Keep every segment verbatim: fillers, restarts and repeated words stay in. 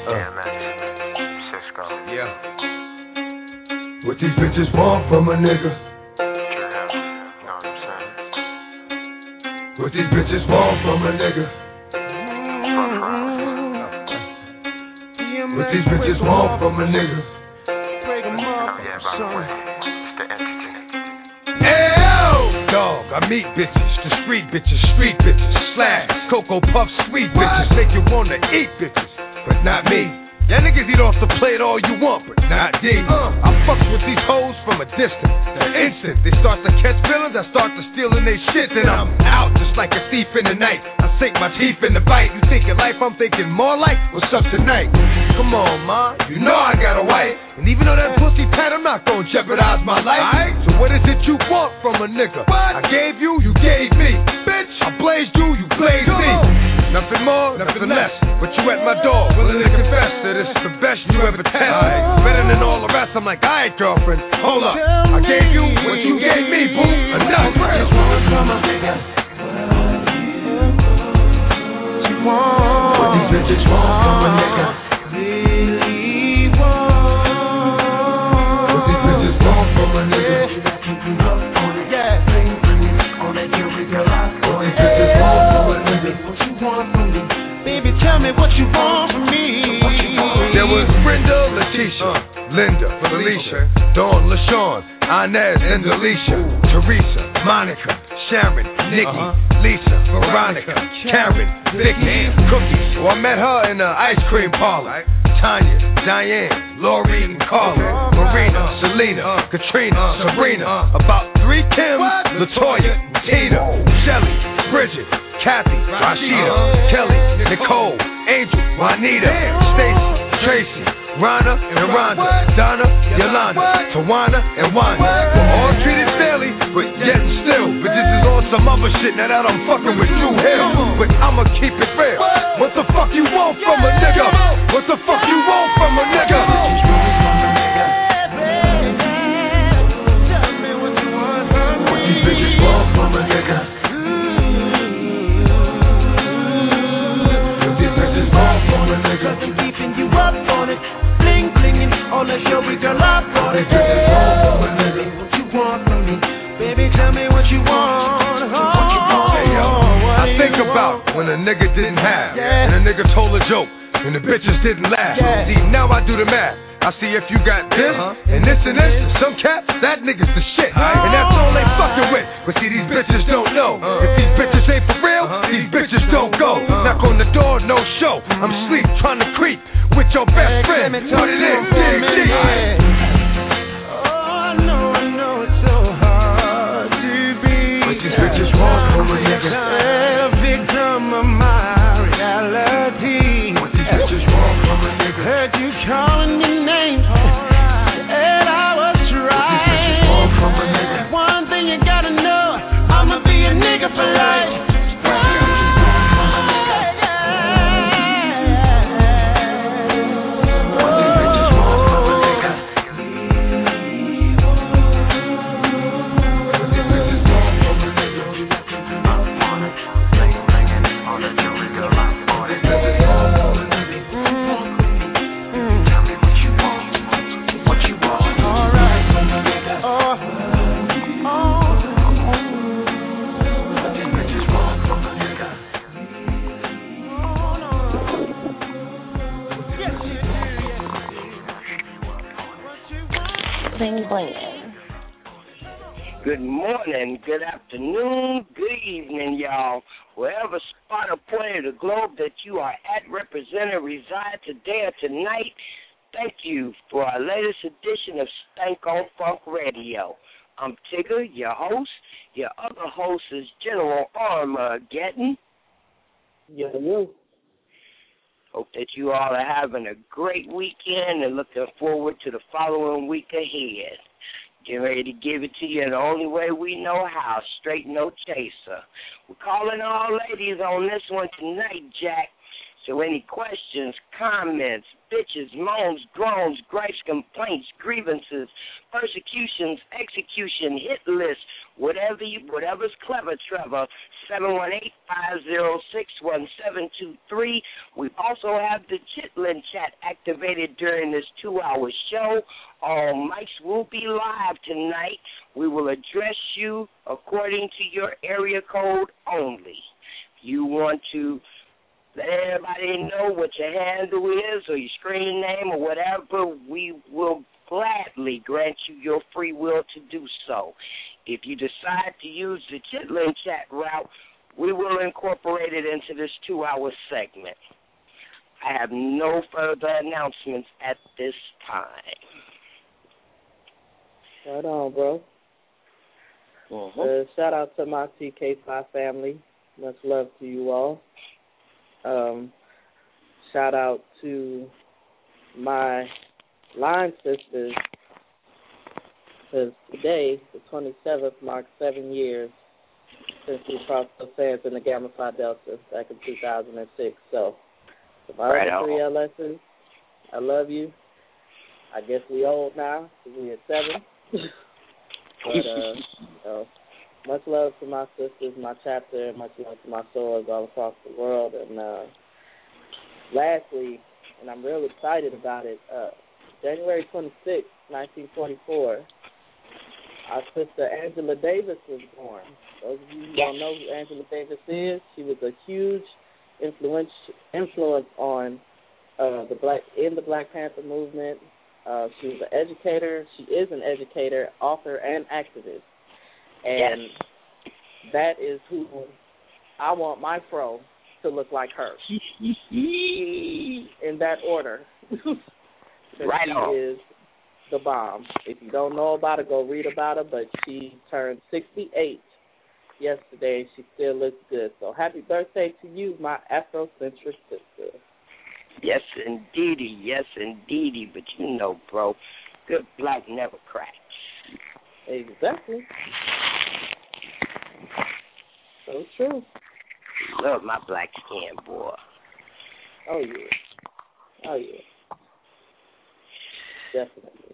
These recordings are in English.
D M X, Cisco. Yeah. What these bitches want from a nigga? What these bitches want from a nigga? What these bitches want from a nigga? Break 'em up, son. Ew! Dog, I meet bitches, the street bitches, street bitches, slash, Cocoa Puff, sweet bitches, make you wanna eat bitches, but not me. Y'all niggas eat off the plate all you want, but not D. Uh, I fucks with these hoes from a distance. The instant they start to catch feelings, I start to stealing they shit, then I'm out just like a thief in the night. I sink my teeth in the bite. You thinking life, I'm thinking more like what's up tonight. Come on, ma, you know I got a wife, and even though that pussy pat, I'm not gonna jeopardize my life. Right. So what is it you want from a nigga? What? I gave you, you gave me, bitch. I blazed you, you blazed me. Nothing more, nothing less. But you at my door, willing to confess that it's the best you ever test. Right. Better than all the rest. I'm like, alright, girlfriend, hold up. I gave you what you gave me, boo. Enough. Just want from a nigga. What you want? What these bitches want from a nigga? Really want? What these bitches want from a nigga? Yeah. What these bitches want from a nigga? What you want from me? Baby, tell me what you want from me. There was Brenda, Letitia, Linda, Felicia, Dawn, LaShawn, Inez, and Alicia, Teresa, Monica, Sharon, Nikki, Lisa, Veronica, Karen, Vicky, Cookie. So I met her in the ice cream parlor. Tanya, Diane, Lori, and Carla, Marina, Selena, Katrina, Sabrina, about three Kims, Latoya, Tina, Shelly, Bridget, Kathy, Rashida, Kelly, Nicole, Angel, Juanita, Stacy, Tracy, Rhonda, and Rhonda, Donna, Yolanda, Tawana, and Wanda. We're all treated fairly, but yet still, but this is on some other shit. Now that I'm fucking with Drew Hill, but I'ma keep it real. What the fuck you want from a nigga? What the fuck you want from a nigga? What these bitches want from a nigga? What these bitches want from a nigga? Keeping you up on it, bling blinging on the show, we girl up on it. What you want from me? Baby, tell me what you want. Oh, hey, yo, I think about when a nigga didn't have, yeah. and a nigga told a joke, and the bitches didn't laugh. Yeah. See, now I do the math. I see if you got this, uh-huh. and this and this, and some cats, that nigga's the shit. Oh. And that's all they fucking with. But see, these bitches don't know. Uh-huh. If these bitches ain't for real, uh-huh. these bitches don't go. Uh-huh. Knock on the door, no show. I'm asleep, trying to creep with your best hey, friend. Put it in, D G. Oh, I know, I know it's so hard to be. What these bitches want from a nigga? A victim of my reality. What these bitches want from a nigga? Heard you calling me names, and I was right. One thing you gotta know, I'ma be a nigga for life. Good morning, good afternoon, good evening, y'all. Wherever spot or point of the globe that you are at, represent, or reside today or tonight, thank you for our latest edition of Stank on Funk Radio. I'm Tigger, your host. Your other host is General Armageddon. Yeah, yeah. Hope that you all are having a great weekend and looking forward to the following week ahead. Getting ready to give it to you in the only way we know how, straight no chaser. We're calling all ladies on this one tonight, Jack. So any questions, comments, bitches, moans, groans, gripes, complaints, grievances, persecutions, execution, hit list, whatever you, whatever's clever, Trevor, seven one eight, five zero six, one seven two three. We also have the Chitlin chat activated during this two-hour show. All mics will be live tonight. We will address you according to your area code only. If you want to let everybody know what your handle is or your screen name or whatever, we will gladly grant you your free will to do so. If you decide to use the Chitlin chat route, we will incorporate it into this two-hour segment. I have no further announcements at this time. Right on, bro. Uh-huh. Uh, shout out to my T K five family. Much love to you all. Um, shout out to my line sisters, because today, the twenty-seventh, marks seven years since we crossed the sands in the Gamma Phi Delta back in two thousand six. So, to my right other three on. L S's, I love you. I guess we old now, because we at seven. but, uh, you know, much love to my sisters, my chapter, and much love to my sorors all across the world. And uh, lastly, and I'm real excited about it, uh, January twenty-sixth, nineteen forty-four, our sister Angela Davis was born. Those of you who don't know who Angela Davis is, she was a huge influence influence on uh, the black in the Black Panther movement. Uh, she was an educator. She is an educator, author, and activist. And yes. that is who I want my fro to look like her. In that order. Right she on. is the bomb. If you don't know about her, go read about her. But she turned sixty-eight yesterday, and she still looks good. So happy birthday to you, my Afrocentric sister. Yes, indeedy. Yes, indeedy. But you know, bro, good black never cracks. Exactly. So true. Love my black skin, boy. Oh, yeah. Oh, yeah. Definitely.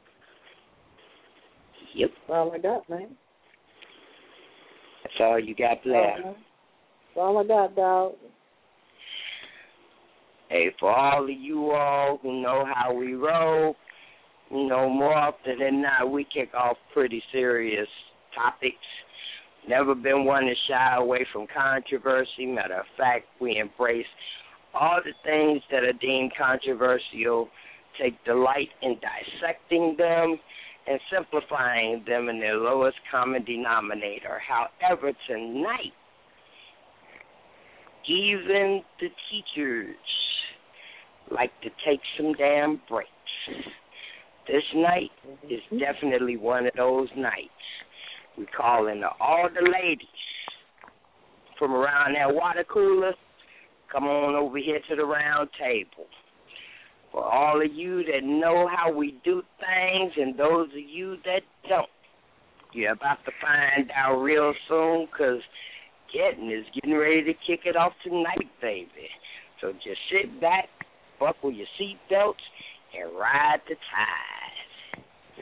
Yep. That's all I got, man. That's all you got left. Uh-huh. That's all I got, dog. Hey, for all of you all who know how we roll, you know, more often than not, we kick off pretty serious topics. Never been one to shy away from controversy. Matter of fact, we embrace all the things that are deemed controversial, take delight in dissecting them and simplifying them in their lowest common denominator. However, tonight, even the teachers like to take some damn breaks. This night is definitely one of those nights. We call in all the ladies from around that water cooler, come on over here to the round table. For all of you that know how we do things and those of you that don't, you're about to find out real soon, because Getting is getting ready to kick it off tonight, baby. So just sit back, buckle your seatbelts, and ride the tide.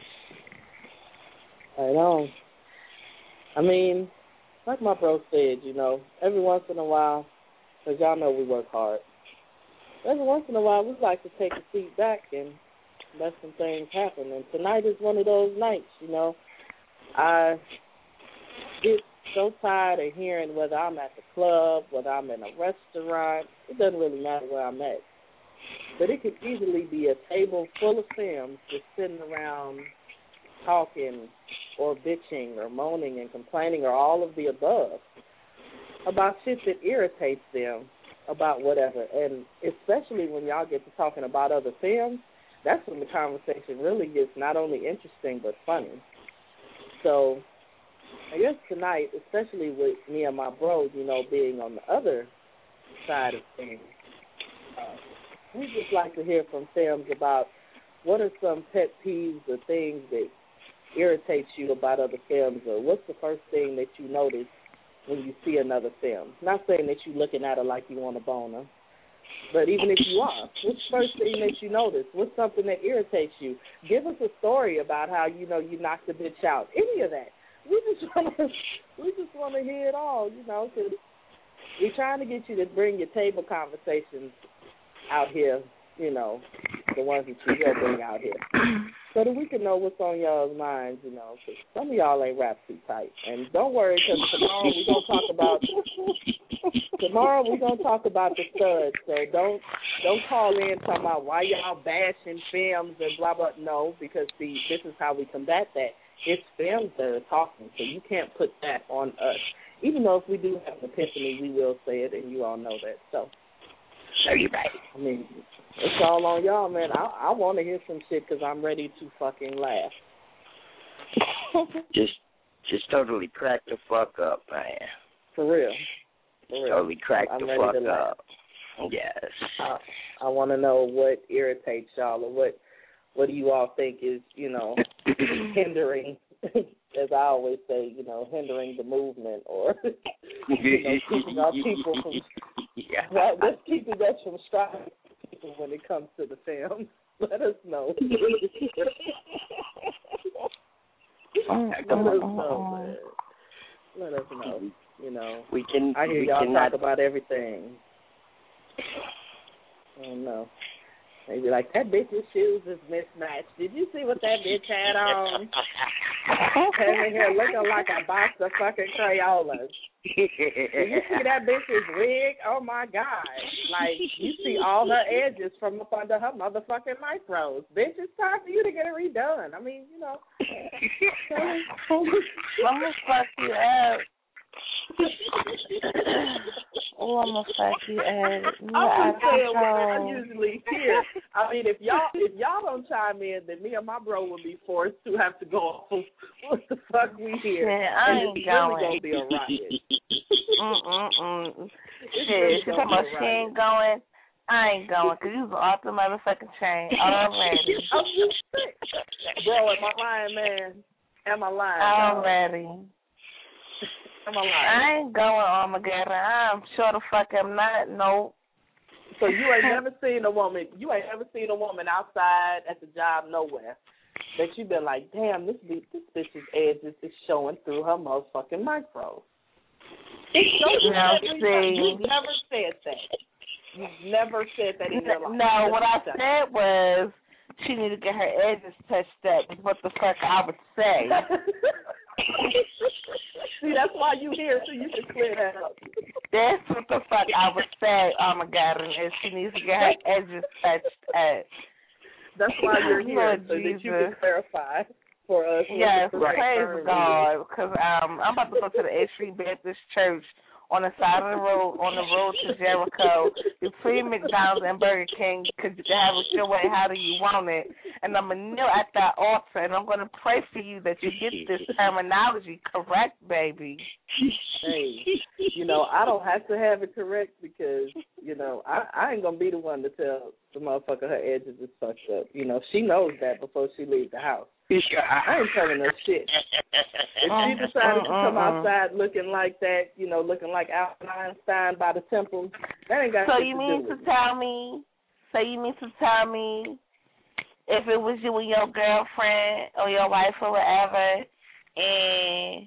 I know. I mean, like my bro said, you know, every once in a while, because y'all know we work hard, every once in a while we like to take a seat back and let some things happen. And tonight is one of those nights, you know. I get so tired of hearing whether I'm at the club, whether I'm in a restaurant. It doesn't really matter where I'm at. But it could easily be a table full of Sims just sitting around talking or bitching or moaning and complaining or all of the above about shit that irritates them about whatever. And especially when y'all get to talking about other Sims, that's when the conversation really gets not only interesting but funny. So I guess tonight, especially with me and my bro, you know, being on the other side of things, uh, we just like to hear from Sims about what are some pet peeves or things that irritates you about other Sims, or what's the first thing that you notice when you see another Sim? Not saying that you're looking at her like you want to bone her, But even if you are, what's the first thing that you notice? What's something that irritates you? Give us a story about how, you know, you knocked the bitch out. Any of that. We just want to we just want to hear it all, you know, because we're trying to get you to bring your table conversations out here, you know, the ones that you will bring out here, so that we can know what's on y'all's minds, you know, because some of y'all ain't rap too tight. And don't worry, because tomorrow we're going to talk about, tomorrow we're going to talk about the studs, so don't don't call in talking about why y'all bashing films and blah, blah. No, because, see, this is how we combat that. It's films that are talking, so you can't put that on us. Even though if we do have an epiphany, we will say it, and you all know that. So, so you right. I mean, it's all on y'all, man. I, I want to hear some shit because I'm ready to fucking laugh. just, just totally crack the fuck up, man. For real. For real. Totally crack I'm the ready fuck to laugh. up. Yes. I, I want to know what irritates y'all, or what what do you all think is, you know, hindering, as I always say, you know, hindering the movement, or, you know, keeping our people from, yeah. well, what's keeping us from striving people when it comes to the film. Let us know. Let us know, man. Let us know. You know, we can. I hear we y'all cannot... talk about everything. I don't know. They be like, that bitch's shoes is mismatched. Did you see what that bitch had on? Came in here looking like a box of fucking Crayolas. Did you see that bitch's wig? Oh, my God. Like, you see all her edges from up under her motherfucking micros. Bitch, it's time for you to get it redone. I mean, you know. I'm going to fuck you up. Oh, I'm gonna fuck you up. You I'm saying what I usually hear. I mean, if y'all if y'all don't chime in, then me and my bro would be forced to have to go off of what the fuck we hear. Man, I and ain't it's going. really gonna be a riot. Mm-mm-mm. It's Shit, really she gonna talking be about a she riot. ain't going. I ain't going, because you was off the motherfucking chain already. I'm just sick. Bro, am I lying, man? Am I lying? Already. Am I lying? I ain't going, Armageddon. I'm sure the fuck I'm not. Nope. So you ain't never seen a woman, you ain't ever seen a woman outside at the job nowhere that you've been like, damn, this bitch, this bitch's edges is showing through her motherfucking micro. No, you No, never, see. you've never said that. You've never said that in your life. No, what I said was she need to get her edges touched up. Is what the fuck I would say. See, that's why you here, so you can clear that up. That's what the fuck I would say, Armageddon, is she needs to get her edges touched up. That's why you're here, Lord so Jesus. that you can clarify for us. Yes, right. praise God, because um, I'm about to go to the A Street Baptist Church on the side of the road, on the road to Jericho, between McDonald's and Burger King, because you can have it your way, how do you want it? And I'm going to kneel at that altar, and I'm going to pray for you that you get this terminology correct, baby. Hey, you know, I don't have to have it correct because, you know, I, I ain't going to be the one to tell the motherfucker her edges is fucked up. You know, she knows that before she leaves the house. I ain't telling her shit. If she decided to come outside looking like that, you know, looking like Albert Einstein by the temple, that ain't got So shit you to mean do to with tell me, so you mean to tell me if it was you and your girlfriend or your wife or whatever, and,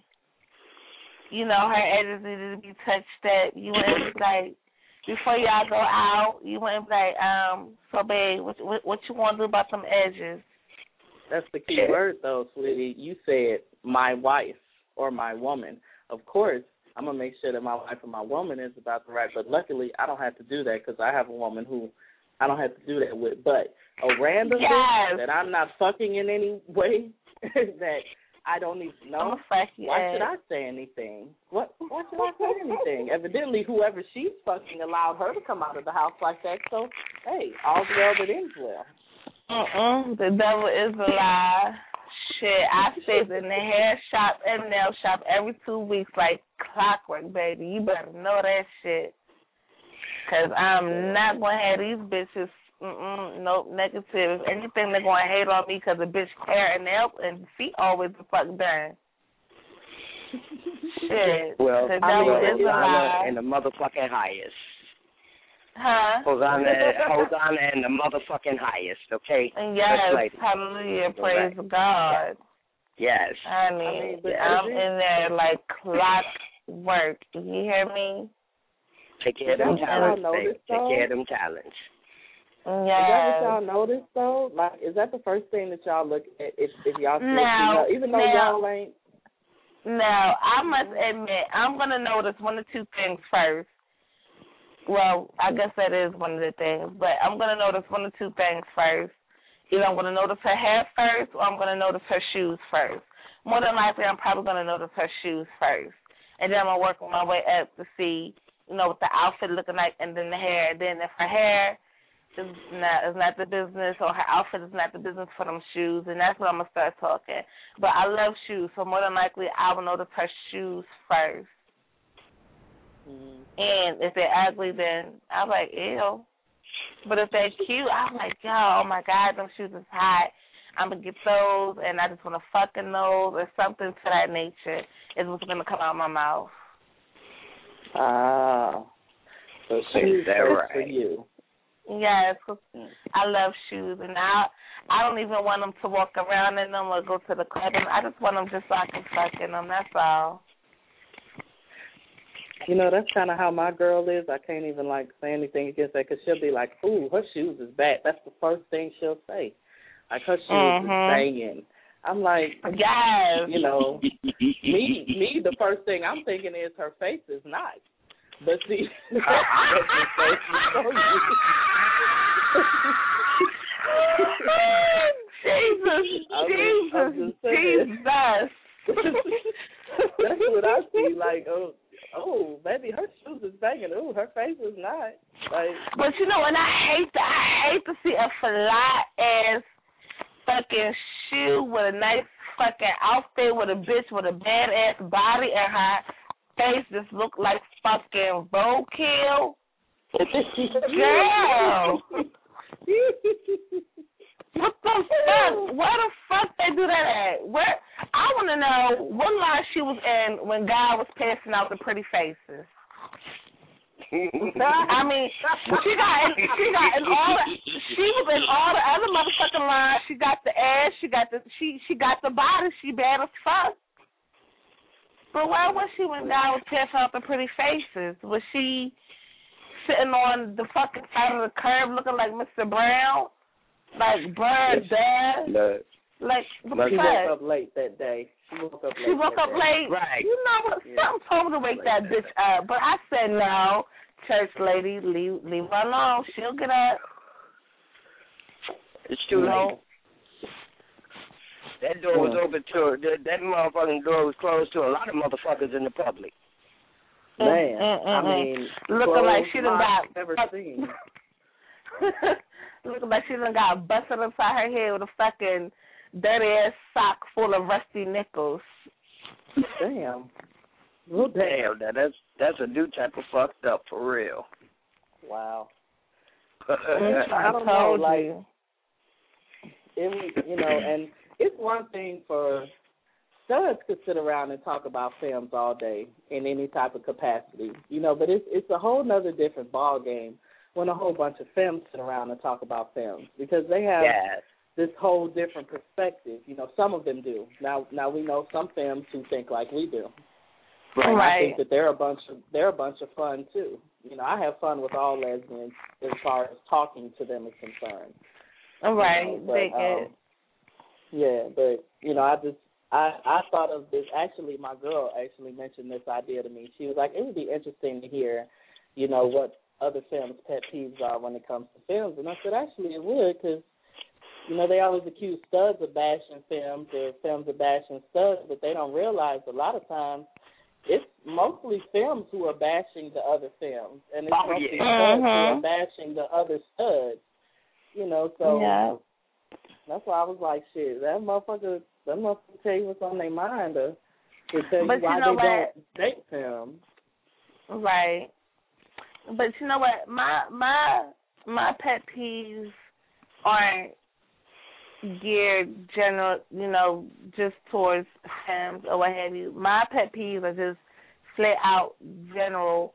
you know, her edges needed to be touched up, you wouldn't be like, before y'all go out, you wouldn't be like, um, so babe, what, what, what you want to do about them edges? That's the key word, though, sweetie. You said my wife or my woman. Of course, I'm going to make sure that my wife or my woman is about the right, but luckily I don't have to do that because I have a woman who I don't have to do that with. But a random yes. bitch that I'm not fucking in any way that I don't need to know, why should I say anything? What? Why should I say anything? Evidently, whoever she's fucking allowed her to come out of the house like that, so, hey, all's well that ends well. Uh-uh. The devil is a lie. Shit, I sit in the hair shop and nail shop every two weeks like clockwork, baby. You better know that shit. Because I'm not going to have these bitches, mm-mm, nope, negative. If anything, they're going to hate on me because the bitch hair and nail and feet always the fuck done. Shit. Well, the I devil mean, is a lie. and the motherfucking highest. Huh? Hosanna, Hosanna and the motherfucking highest, okay? Yes, hallelujah, praise right. God. Yes. I mean, I mean I'm in there like clockwork. You hear me? Take care of them talents, baby. Take care of them talents. Yeah. Is that what y'all notice though? Like, is that the first thing that y'all look at if, if y'all see no, even though no. y'all ain't? No, I must admit, I'm gonna notice one or two things first. Well, I guess that is one of the things, but I'm gonna notice one or two things first. Either I'm gonna notice her hair first, or I'm gonna notice her shoes first. More than likely, I'm probably gonna notice her shoes first, and then I'm gonna work my way up to see, you know, what the outfit looking like, and then the hair. Then if her hair is not is not the business, or her outfit is not the business for them shoes, and that's when I'm gonna start talking. But I love shoes, so more than likely, I will notice her shoes first. Mm-hmm. And if they're ugly, then I'm like, ew. But if they're cute, I'm like, yo, oh my God, them shoes is hot. I'm going to get those, and I just want to fuck in those, or something to that nature is what's going to come out of my mouth. Ah. So shoes first right. for you. Yes, cause I love shoes, and I, I don't even want them to walk around in them or go to the club. I just want them just so I can fuck in them, that's all. You know, that's kind of how my girl is. I can't even, like, say anything against that because she'll be like, ooh, her shoes is bad. That's the first thing she'll say. Like, her shoes mm-hmm. is banging. I'm like, yes. You know, me, me, the first thing I'm thinking is her face is nice. But see, Jesus, I'm Jesus, just, I'm just Jesus. That's what I see, like, oh, oh, baby, her shoes is banging. Oh, her face is not. Like, but you know, and I hate to, I hate to see a fly ass fucking shoe with a nice fucking outfit with a bitch with a badass body and her face just look like fucking roadkill. Girl. What the fuck? Where the fuck they do that at? Where? I want to know what line she was in when God was passing out the pretty faces. I mean, she got in, she got in all the, she was in all the other motherfucking lines. She got the ass, she got the she she got the body. She bad as fuck. But where was she when God was passing out the pretty faces? Was she sitting on the fucking side of the curb looking like Mister Brown? Like, bruh, dad. No. Like, what she the woke up late that day. She woke up late. She woke up day. late. Right. You know what? Yeah. Something told me to wake that bitch up. But I said, no, church lady, leave, leave her alone. She'll get up. It's too you late. Know? That door was open to that, that motherfucking door was closed to a lot of motherfuckers in the public. Man, mm, mm, mm, I mean, looking like she done got never seen. Looking like she done got busted upside her head with a fucking dirty ass sock full of rusty nickels. Damn. Well, damn, that, that's that's a new type of fucked up for real. Wow. I don't know, like, you. It, you know, and it's one thing for studs to sit around and talk about films all day in any type of capacity, you know, but it's it's a whole nother different ball game when a whole bunch of femmes sit around and talk about films because they have yes. this whole different perspective. You know, some of them do. Now, now we know some femmes who think like we do. Right. And I think that they're a bunch of they're a bunch of fun too. You know, I have fun with all lesbians as far as talking to them is concerned. Right. You know, but, um, yeah, but you know, I just I I thought of this. Actually, my girl actually mentioned this idea to me. She was like, it would be interesting to hear, you know, what other films' pet peeves are when it comes to films. And I said, actually, it would, because, you know, they always accuse studs of bashing films or films of bashing studs, but they don't realize a lot of times it's mostly films who are bashing the other films, and it's oh, mostly yeah. studs mm-hmm. who are bashing the other studs. You know, so yeah. that's why I was like, shit, that motherfucker, that motherfucker tell you what's on their mind to, to tell but you why you know they what? don't date films. Right. But you know what? My my my pet peeves aren't geared general, you know, just towards films or what have you. My pet peeves are just flat out general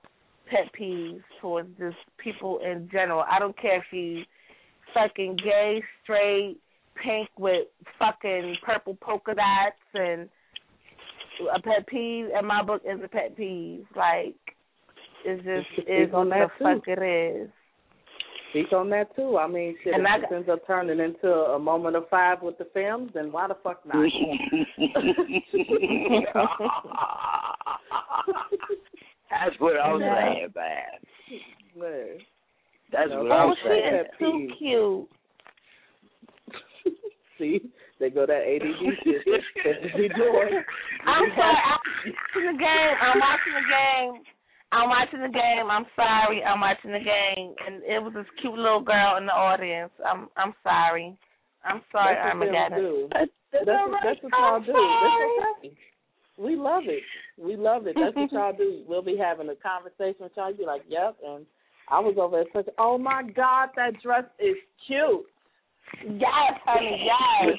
pet peeves towards just people in general. I don't care if you fucking gay, straight, pink with fucking purple polka dots, and a pet peeve in my book is a pet peeve. Like, it's just is what the fuck it is. Speak on that too. I mean, shit, and if it ends up turning into a moment of five with the films, then why the fuck not? That's what I was saying, man. That's what oh, I was saying. Oh, she is too cute. See, they go that A D D shit. I'm sorry. I'm watching the game. I'm watching the game. I'm watching the game. I'm sorry. I'm watching the game, and it was this cute little girl in the audience. I'm I'm sorry. I'm sorry, Armageddon. That's, that's, that's what y'all do. That's okay. We love it. We love it. That's what y'all do. We'll be having a conversation with y'all. You'll be like, yep. And I was over there such, oh, my God, that dress is cute. Yes, honey, yes.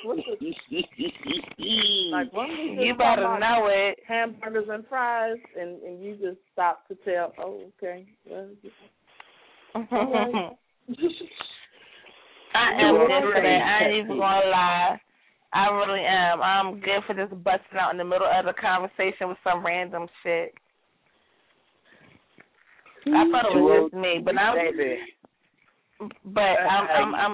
Like, when we just you better know it. Hamburgers and fries, and, and you just stop to tell, oh, okay. Well, right. I am good for that. I ain't even going to lie. I really am. I'm good for just busting out in the middle of the conversation with some random shit. I thought it was just me, but I'm... But I'm... I'm, I'm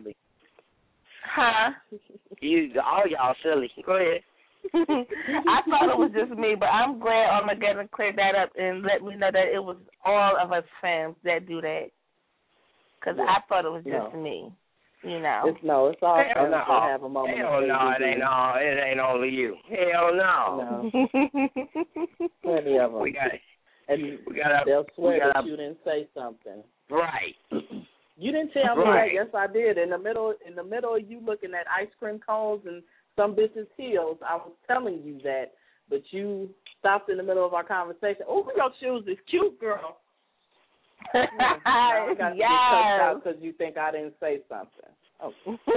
Huh? You, all y'all silly. Go ahead. I thought it was just me, but I'm glad Armageddon cleared that up and let me know that it was all of us fans that do that. Because yeah. I thought it was just no. me. You know. It's no, it's all Hell fans no. that have a moment. Hell no, it ain't all. It ain't only you. Hell no. No. Plenty of them. We got it. And we gotta, they'll swear we gotta, that you didn't say something. Right. You didn't tell me right. that. Yes, I did. In the middle, in the middle of you looking at ice cream cones and some bitches' heels, I was telling you that, but you stopped in the middle of our conversation. Oh, your shoes is cute, girl. Yeah, I got yes. you because you think I didn't say something. Oh.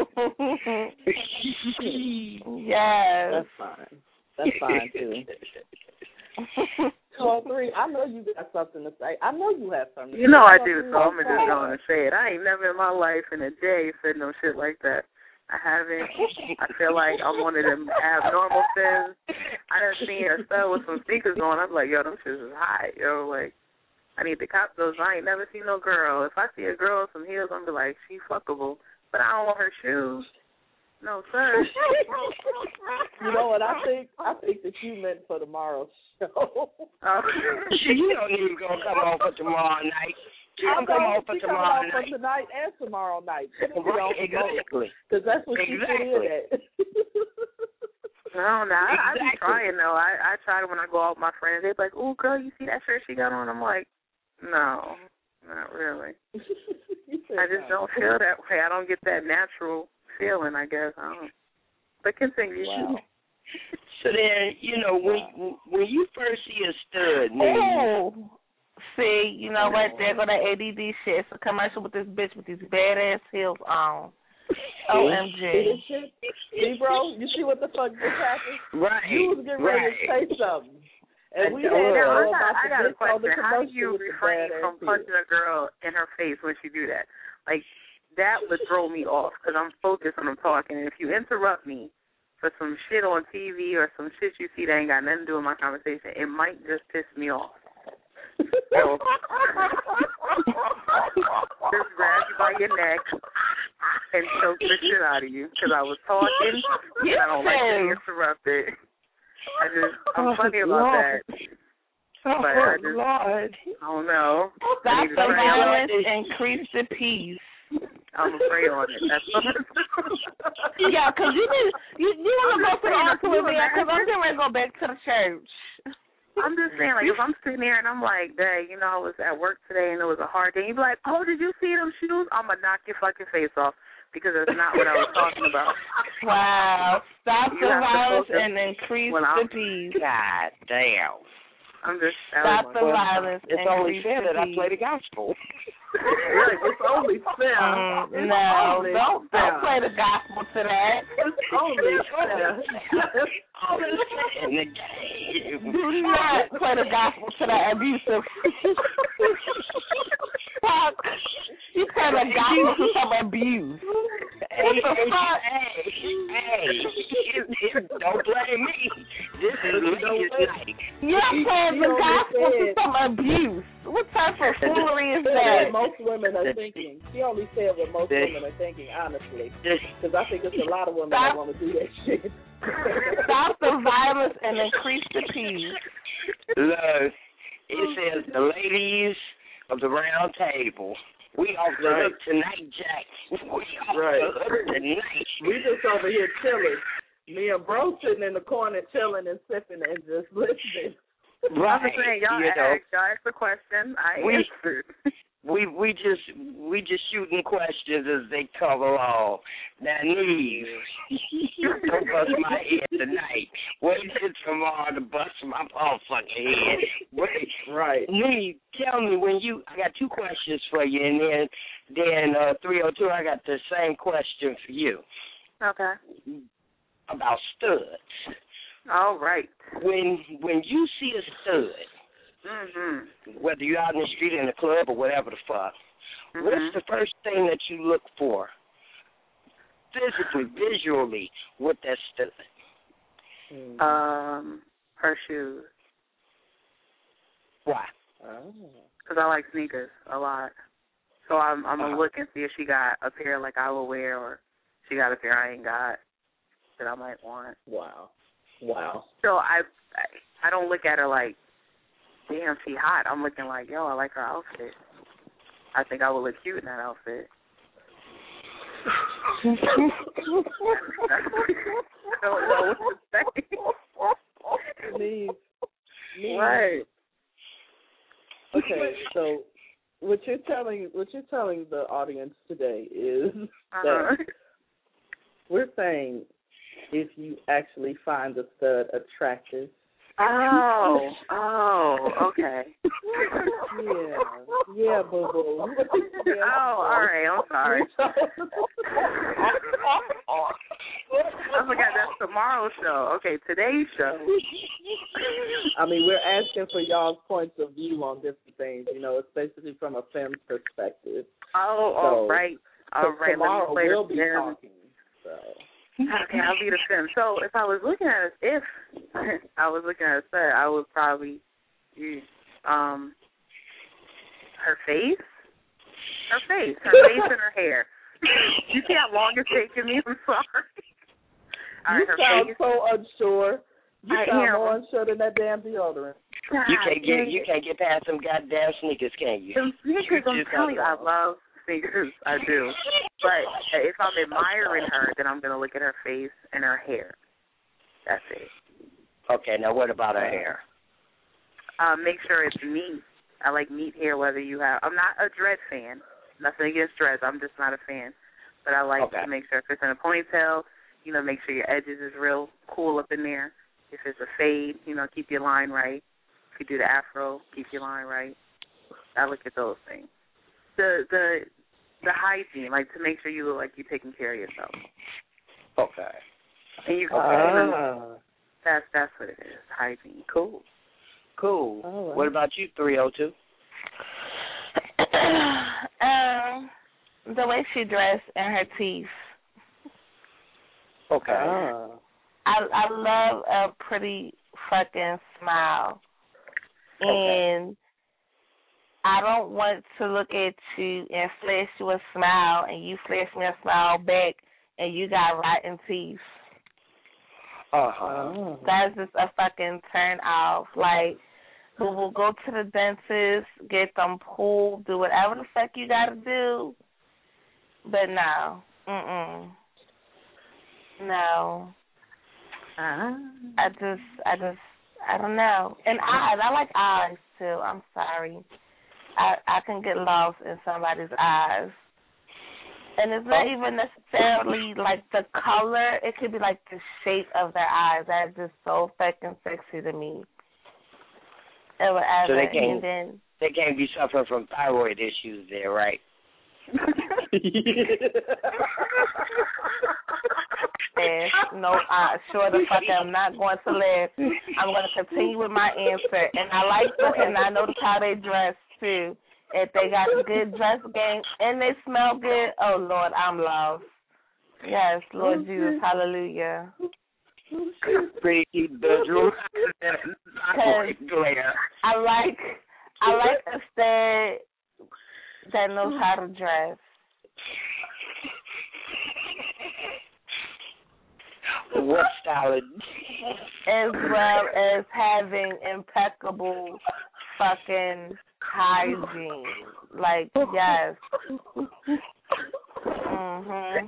Yes. That's fine. That's fine, too. two oh three, I know you got something to say. I know you have something to you say. You know I do, so I'm going to just go on and say it. I ain't never in my life in a day said no shit like that. I haven't. I feel like I'm one of them abnormal sins. I done seen her sell with some sneakers on. I'm like, yo, them shits is high. Yo, like, I need to cop those. I ain't never seen no girl. If I see a girl with some heels, I'm be like, she fuckable. But I don't want her shoes. No, sir. You know what I think? I think that you meant for tomorrow's show. Uh, you don't even gonna come on for tomorrow night. You don't come on for tomorrow night. For tonight and tomorrow night. Right, exactly. Because that's what exactly. you put in at. I don't know. I, exactly. I be trying though. I I try when I go out with my friends. They're like, "Oh, girl, you see that shirt she got on?" I'm like, "No, not really." I just don't feel that way. I don't get that natural feeling, I guess. I don't. But continue. Wow. So then, you know, when when you first see a stud, oh, see, you know what? There go that A D D shit. It's a commercial with this bitch with these badass heels on. O M G. See, bro, you see what the fuck just happened? Right. You was getting ready right. to say something. And we had now, I got a question. How do you refrain from heels. punching a girl in her face when she do that? Like, that would throw me off because I'm focused when I'm talking. And if you interrupt me for some shit on T V or some shit you see that ain't got nothing to do with my conversation, it might just piss me off. So, just grab you by your neck and choke the shit out of you because I was talking and I don't like to be interrupted. I just, I'm oh, funny about Lord. that. Oh, but I just, Lord. I don't know. Stop the violence, increase the peace. I'm afraid on it. That's yeah, because you need, you, you want to go to the altar with me because I'm getting ready to go back to the church. I'm just saying, like, if I'm sitting there and I'm like, dang, you know, I was at work today and it was a hard day, you'd be like, oh, did you see them shoes? I'm going to knock your fucking face off because that's not what I was talking about. Wow. Stop you the violence and increase the peace. God damn. I'm just stop the well, violence. It's and only fair that I peace. play the gospel. Right, it's only fair. Mm, It's no, only don't fair. don't play the gospel to that. It's only fair. In the game. Do not play the gospel to that abusive. Fuck. You play the gospel to some abuse. Hey, What the hey, fuck? hey, hey, it, it, don't blame me. This is ladies' night. You're playing the only gospel to said- some abuse. What type of foolery is What that? most women are thinking. She only said what most This- women are thinking, honestly. This, Because I think there's a lot of women Stop. that want to do that shit. Stop the violence and increase the peace. look, it says the ladies of the round table. We off the Right. hook tonight, Jack. We off Right. the hook tonight. We just over here chilling. Me and bro sitting in the corner chilling and sipping and just listening. Right. I'm just saying, y'all you know, asked, y'all asked the question. I We- answered. we we just we just shooting questions as they come along. Now, Neve, don't bust my head tonight. Wait till tomorrow to bust my motherfucking head. Wait, Right. Neve, tell me when you. I got two questions for you, and then then uh, three oh two. I got the same question for you Okay. about studs. All right. When when you see a stud, Mhm. whether you're out in the street, in the club, or whatever the fuck, Mhm. what's the first thing that you look for, physically, visually, with that stud? Mm. Um, her shoes, Why? Oh. because I like sneakers a lot. So I'm I'm gonna Uh-huh. look and see if she got a pair like I will wear, or she got a pair I ain't got that I might want. Wow. Wow. So I I, I don't look at her like, damn, she hot. I'm looking like, yo, I like her outfit. I think I would look cute in that outfit. I don't know what to say. Neve. Neve. What? Okay, so what you're telling what you're telling the audience today is Uh-huh. that we're saying if you actually find the stud attractive. Oh, oh, okay. Yeah, yeah, boo boo. Yeah, Oh, all right. I'm sorry. I forgot that's tomorrow's show. Okay, today's show. I mean, we're asking for y'all's points of view on different things, you know, especially from a fem's perspective. Oh, So, all right. All right. Tomorrow Let me play we'll the be film. talking. So. Okay, I'll be the film. So if I was looking at it, if I was looking at a set, I would probably use um her face, her face, her face and her hair. You see how long it's taking me? I'm sorry. All right, You her sound face. so unsure. You I sound am. more unsure than that damn deodorant. You can't get you can't get past them goddamn sneakers, can you? Them sneakers, I'm just telling you, I don't know. love sneakers. I do. But if I'm admiring her, then I'm going to look at her face and her hair. That's it. Okay, now what about her hair? Uh, make sure it's neat. I like neat hair, whether you have... I'm not a dread fan. Nothing against dreads. I'm just not a fan. But I like Okay. to make sure if it's in a ponytail, you know, make sure your edges is real cool up in there. If it's a fade, you know, keep your line right. If you do the afro, keep your line right. I look at those things. The the the hygiene, like to make sure you look like you're taking care of yourself. Okay. And you Ah. that's that's what it is. Hygiene. Cool. Cool. All right. What about you, three oh two? um, the way she dressed and her teeth. Okay. Ah. I I love a pretty fucking smile, Okay. and I don't want to look at you and flash you a smile, and you flash me a smile back, and you got rotten teeth. Uh-huh. Ah. That's just a fucking turn off. Like, we will go to the dentist, get them pulled, do whatever the fuck you gotta do. But no, mm-mm. No. Ah. I just, I just, I don't know. And eyes, I like eyes too. I'm sorry. I I can get lost in somebody's eyes. And it's not even necessarily like the color. It could be like the shape of their eyes. That's just so fucking sexy to me. Ever, ever. So they can't, and then they can't be suffering from thyroid issues there, right? And no, I sure the fuck I'm not going to live. I'm going to continue with my answer. And I like them, and I notice how they dress, too. If they got a good dress game and they smell good, oh, Lord, I'm lost. Yes, Lord Jesus, hallelujah. Pretty bedroom. I like, I like a stud that knows how to dress. What style? As well as having impeccable fucking hygiene. Like, yes. Mhm.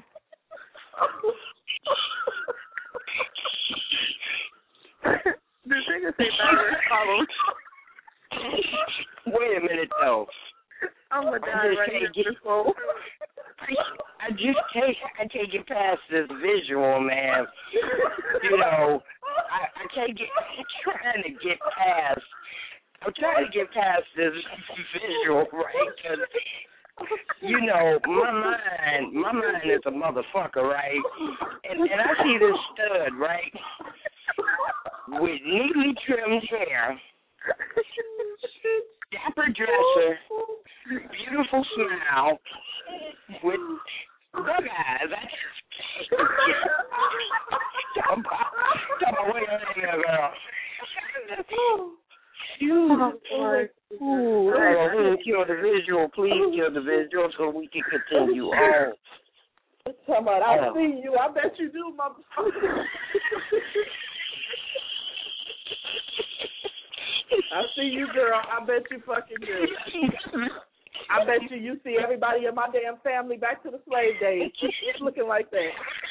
The nigga say thyroid problems. Wait a minute, though. I'm gonna die right here get, this phone. I just can't, I can't get past this visual, man. You know, I, I can't get, I'm trying to get past, I'm trying to get past this visual, right? Because, you know, my mind, my mind is a motherfucker, right? And, and I see this stud, right, with neatly trimmed hair, dapper dresser, beautiful smile, with bug eyes. I just talk about, talk about what you're in there, girl. Ooh, oh, kill the visual, please kill the visual so we can continue on. Talking about, I see you. I bet you do, motherfucker. I see you, girl. I bet you fucking do. I bet you you see everybody in my damn family back to the slave days. It's looking like that.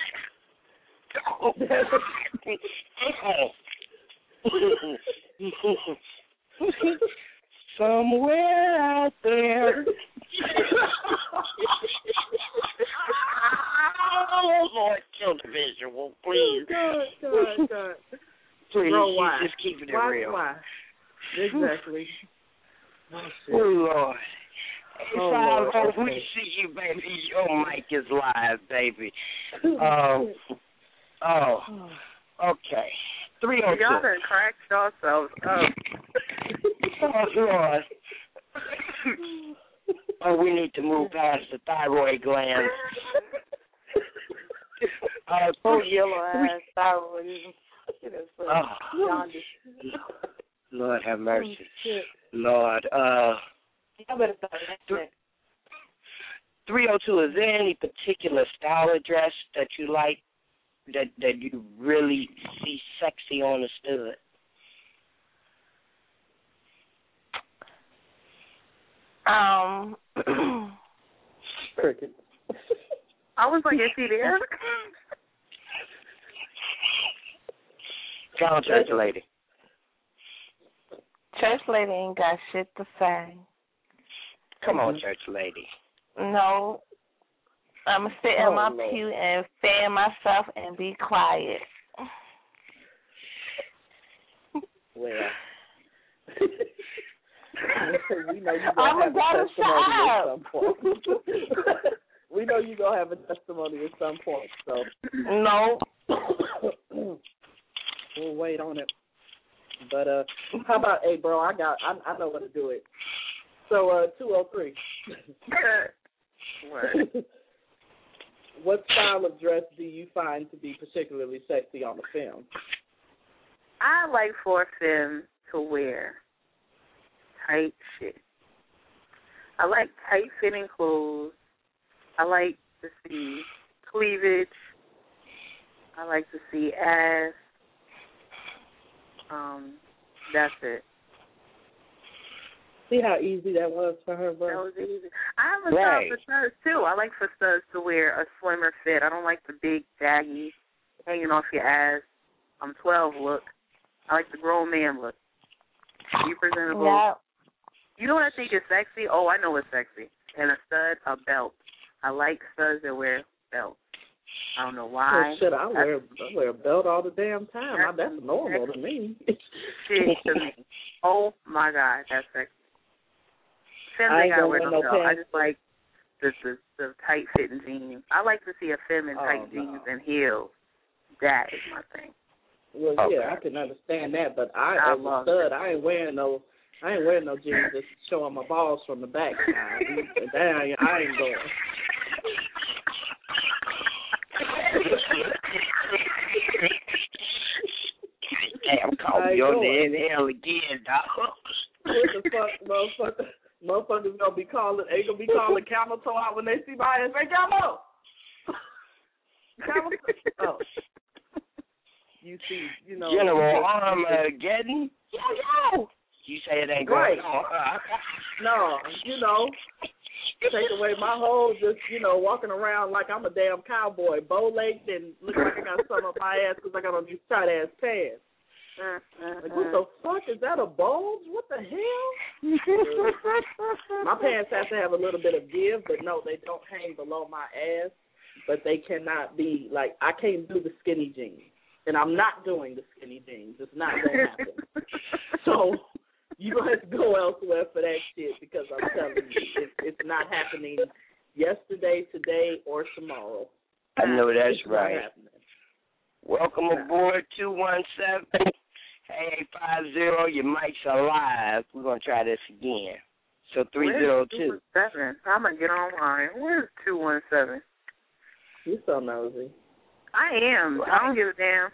Somewhere out there. Oh, Lord, kill the visual, please. God, God, God. Please, Bro, why? Just keeping it why, real. Why? Exactly. Oh, Lord. Hey, Oh, Father, Lord. we see you, baby. Your mic is live, baby. Um, oh, okay. three oh two. Y'all done cracked yourselves up. Oh, Lord. Oh, we need to move past the thyroid glands. Uh, Oh, yellow ass thyroid. Oh, Lord have mercy. Lord, uh, three oh two, is there any particular style of dress that you like, that, that you really see sexy on the stud? Um, Cricket. I was like, is he there? Come on, church lady. church lady ain't got shit to say. Come on, church lady. No. I'm going to sit Oh, in my Lord. pew and fan myself and be quiet. Well. we know you're I'm going to have a testimony shut at some point. We know you're going to have a testimony at some point, so. No. We'll wait on it. But uh, how about, hey, bro, I got, I, I know what to do it. So, uh, two oh three. What? What style of dress do you find to be particularly sexy on the film? I like for them to wear tight shit. I like tight fitting clothes. I like to see cleavage. I like to see ass. Um, that's it. See how easy that was for her, bro? That was easy. I have a Right. style for studs, too. I like for studs to wear a slimmer fit. I don't like the big, baggy, hanging off your ass, I'm twelve look. I like the grown man look. Be presentable. Yeah. You know what I think is sexy? Oh, I know what's sexy. And a stud, a belt. I like studs that wear belts. I don't know why. Oh, shit, I wear I wear a belt all the damn time. That's, that's normal to me. Shit to me. Oh my God, that's sexy. Femme I ain't ain't gotta wear gonna no wear no belt. I pants. just like the the, the tight fitting jeans. I like to see a femme in tight Oh, jeans no. and heels. That is my thing. Well, Okay. yeah, I can understand that, but I, I as a love stud, it. I ain't wearing no, I ain't wearing no jeans that's showing my balls from the back. Nah, that I ain't, I ain't going. Damn, call me on the inhale again, dog. What the fuck, motherfucker? Motherfuckers gonna be calling, ain't gonna be calling camel toe out when they see my ass. Hey, camel! Camel Oh. You see, you know. General Armageddon? Yo, yo! You say it ain't Right. going on. No, you know, take away my whole just, you know, walking around like I'm a damn cowboy, bow-legged and look like I got something up my ass because I got on these tight-ass pants. Like, what the fuck? Is that a bulge? What the hell? My pants have to have a little bit of give, but no, they don't hang below my ass. But they cannot be, like, I can't do the skinny jeans. And I'm not doing the skinny jeans. It's not going to happen. So you going to have to go elsewhere for that shit because I'm telling you, it, it's not happening yesterday, today, or tomorrow. I know that's It's not right. happening. Welcome aboard two one seven. Hey, eight five zero, your mic's alive. We're going to try this again. So three zero two. Seven. I'm gonna get online. Where's two one seven? You so nosy. I am. I don't give a damn.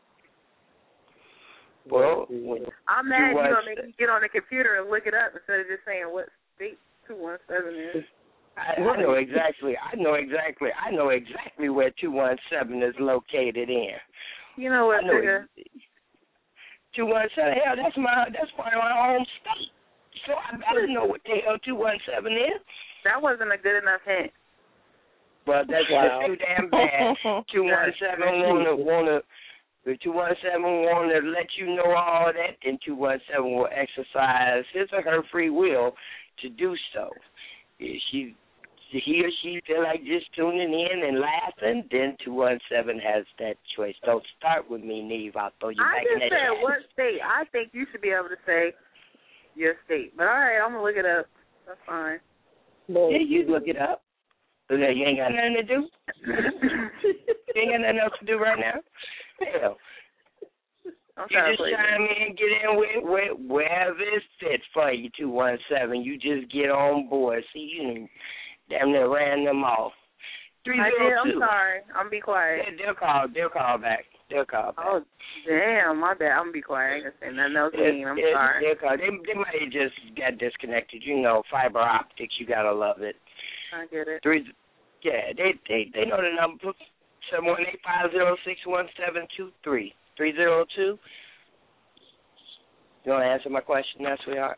Well, I'm mad you watch don't make me get on the computer and look it up instead of just saying what state two one seven is. I, I know exactly. I know exactly. I know exactly where two one seven is located in. You know what, nigga? two one seven. Hell, that's my. That's part of my home state. So I better know what the hell two one seven is. That wasn't a good enough hint. But that's Wow. just too damn bad. two one seven wanna wanna. If two one seven wanna let you know all that, then two one seven will exercise his or her free will to do so. If she, he or she feel like just tuning in and laughing, then two one seven has that choice. Don't start with me, Neve. I'll throw you I back in just that said ass. what state. I think you should be able to say your state. But all right, I'm gonna look it up. That's fine. Yeah, you look it up. So that you ain't got nothing to do. You ain't got nothing else to do right now. Hell. I'm You trying just to play chime in, get in with, with wherever it's fit for you, two one seven. You just get on board. See, you done damn near ran them off. three I zero did. two. I'm sorry. I'm be quiet. Yeah, they'll call. They'll call back. They'll call back. Oh, damn. My bad. I'm gonna be quiet. I ain't gonna say nothing else Yeah, mean. I'm yeah, sorry. They'll call. They, they might have just got disconnected. You know, fiber optics. You gotta love it. I get it. Three. Yeah, they they they know the number. Seven one eight five zero six one seven two three three zero two. You want to answer my question now, sweetheart?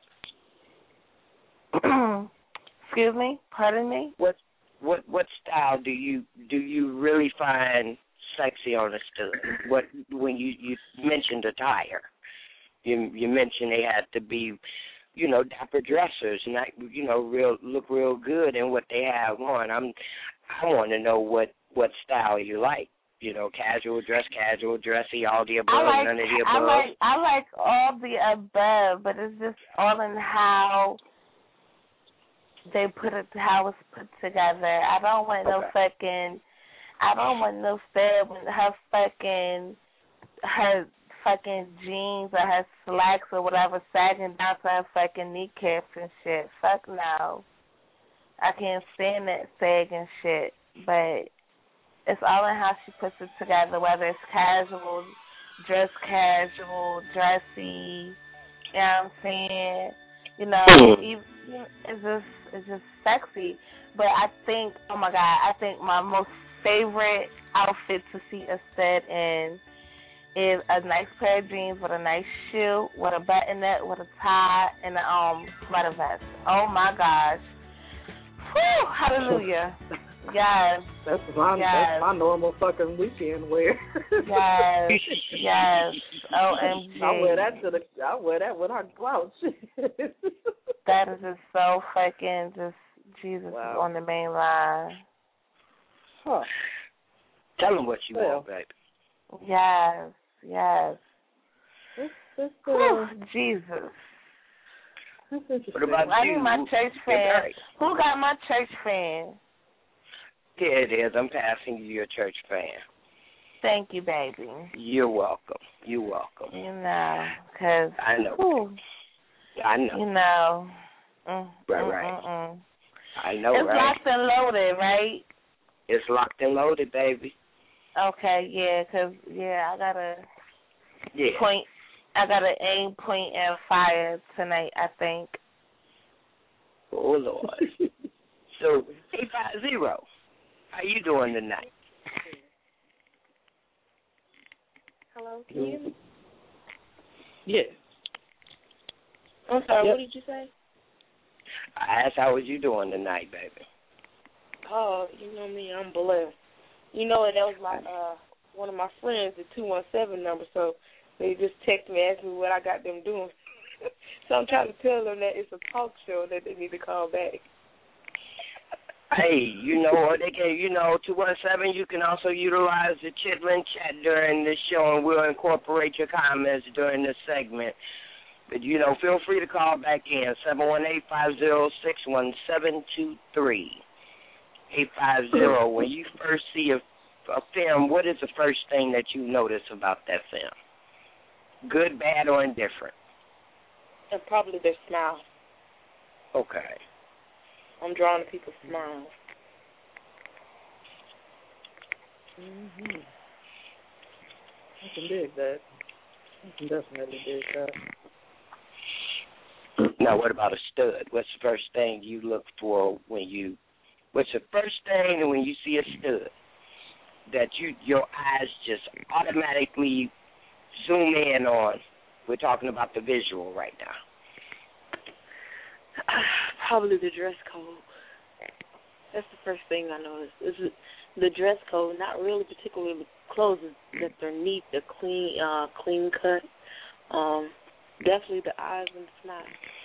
Excuse me? Pardon me? What what what style do you do you really find sexy on a stud? What when you, you mentioned attire, you you mentioned they had to be, you know, dapper dressers, not you know real look real good in what they have on. I'm I want to know what what style you like. You know, casual, dress casual, dressy, all the above, I like, none of the I above. like I like all the above, but it's just all in how they put it, how it's put together. I don't want no Okay. fucking, I don't want no stud with her fucking, her fucking jeans or her slacks or whatever sagging down to her fucking kneecaps and shit. Fuck no. I can't stand that sagging shit, but it's all in how she puts it together, whether it's casual, dress casual, dressy, you know what I'm saying? You know, even, it's just it's just sexy. But I think, oh my God, I think my most favorite outfit to see a stud in is a nice pair of jeans with a nice shoe, with a button-up, with a tie, and a um sweater vest. Oh my gosh. Whew, hallelujah. Yes. That's my yes. that's my normal fucking weekend wear. Yes. Yes. O M G. I wear that to the I wear that with her clouch. That is just so fucking just Jesus Wow. is on the main line. Huh. Tell them what you well, want, baby. Yes, yes. It's, it's, uh, Whew, Jesus. That's interesting. What about I you? need my church fan. Who got my church fan? There it is. I'm passing you your church fan. Thank you, baby. You're welcome. You're welcome. You know, because, I know. whew, I know. you know. Mm, Right, mm, right. Mm, mm. I know, it's right? locked and loaded, right? It's locked and loaded, baby. Okay, yeah, because, yeah, I got to Yeah. point, I got to aim, point, and fire tonight, I think. Oh, Lord. So, eight five zero, how you doing tonight? Hello, can you hear me? Yeah. I'm sorry, Yep. what did you say? I asked how was you doing tonight, baby? Oh, you know me, I'm blessed. You know, that was my uh one of my friends, the two one seven number, so they just text me, ask me what I got them doing. So I'm trying to tell them that it's a talk show that they need to call back. Hey, you know what they can, you know, two one seven, you can also utilize the Chitlin chat during this show, and we'll incorporate your comments during this segment. But, you know, feel free to call back in, seven one eight, five zero six, one seven two three. eight five zero, when you first see a, a film, what is the first thing that you notice about that film? Good, bad, or indifferent? And probably their smile. Okay. I'm drawn to people's smiles. Mm-hmm. I can dig that. I can definitely dig that. Now, what about a stud? What's the first thing you look for when you, what's the first thing when you see a stud that you your eyes just automatically zoom in on? We're talking about the visual right now. Probably the dress code. That's the first thing I noticed. Is the dress code, not really particularly the clothes, that they're neat, they're clean, uh, clean cut. Um, definitely the eyes and the smile.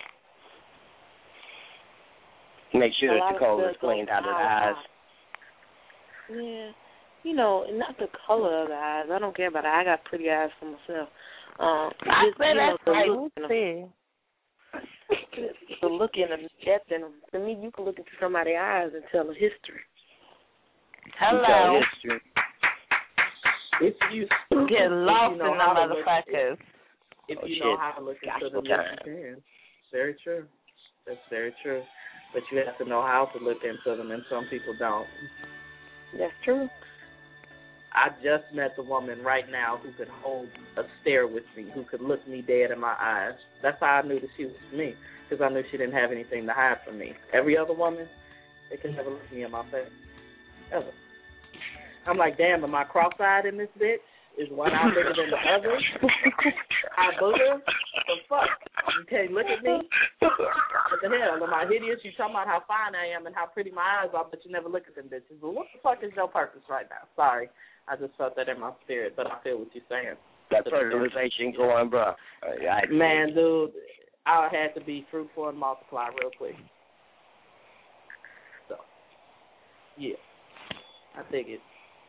Make sure that the color is cleaned out of the eyes. Yeah. You know, not the color of the eyes. I don't care about it. I got pretty eyes for myself. Um, I just, say you know, that's the right. look We'll in see. the look in them, depth in them. To me, you can look into somebody's eyes and tell a history. Hello. History. If you Get lost if you know in the how to look- motherfuckers. If Oh, you shit. know how to look into Gospel them, yes, time. you can. Very true. That's very true. But you have to know how to look into them, and some people don't. That's true. I just met the woman right now who could hold a stare with me, who could look me dead in my eyes. That's how I knew that she was me, because I knew she didn't have anything to hide from me. Every other woman, they could never look me in my face. Ever. I'm like, damn, am I cross-eyed in this bitch? Is one eye bigger than the other? I booger? The fuck? You can't look at me? What the hell? Am I hideous? You talking about how fine I am and how pretty my eyes are, but you never look at them bitches. But what the fuck is your purpose right now? Sorry. I just felt that in my spirit, but I feel what you're saying. That fertilization going, bro. I, Man, dude, I had to be fruitful and multiply real quick. So, yeah. I dig it.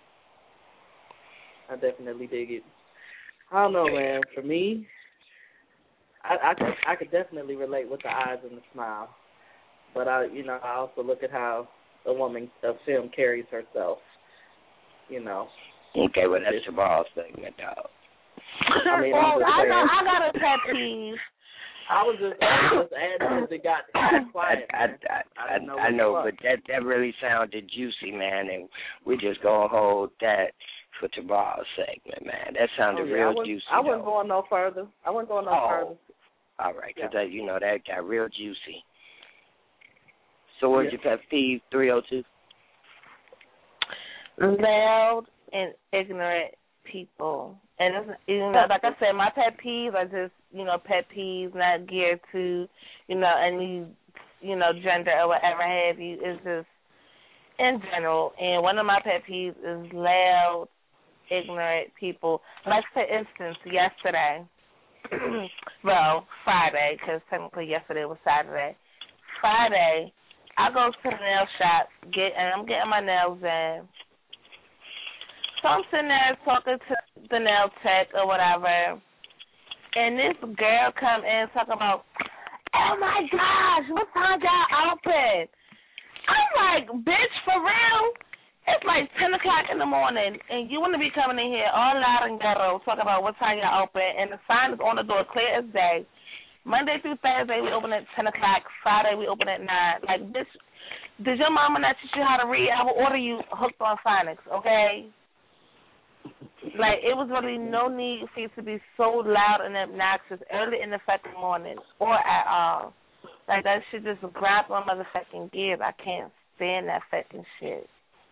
I definitely dig it. I don't know, man. For me, I, I could I could definitely relate with the eyes and the smile, but I, you know, I also look at how a woman, a film carries herself. You know. Okay, well that's your ball segment, dog. I mean, well, I'm just I saying. got, I got a pet peeve. I was just, I was just adding because it got, got quiet. I, I, man. I, I, didn't know I, I what know, it was. but that that really sounded juicy, man, and we're just gonna hold that for tomorrow's segment, man. That sounded Oh, yeah, real I wasn't, juicy. I wasn't though. going no further. I wasn't going no Oh. further. All right, because Yeah. you know that got real juicy. So what's Yeah. your pet peeve? Three oh two. Loud and ignorant people. And it's, you know, like I said, my pet peeves are just, you know, pet peeves not geared to, you know, any, you know, gender or whatever have you. It's just in general. And one of my pet peeves is loud, ignorant people. Like, for instance, yesterday, well, Friday, because technically yesterday was Saturday. Friday, I go to the nail shop, get, and I'm getting my nails in. so I'm sitting there talking to the nail tech or whatever, and this girl come in talking about, oh my gosh, what time y'all open? I'm like, bitch, for real? It's like ten o'clock in the morning, and you want to be coming in here all loud and ghetto talking about what time y'all open, and the sign is on the door clear as day. Monday through Thursday, we open at ten o'clock. Friday, we open at nine. Like, bitch, did your mama not teach you how to read? I will order you hooked on phonics, okay? Like, it was really no need for you to be so loud and obnoxious early in the fucking morning or at all. Like, that shit just grabs my motherfucking gears. I can't stand that fucking shit.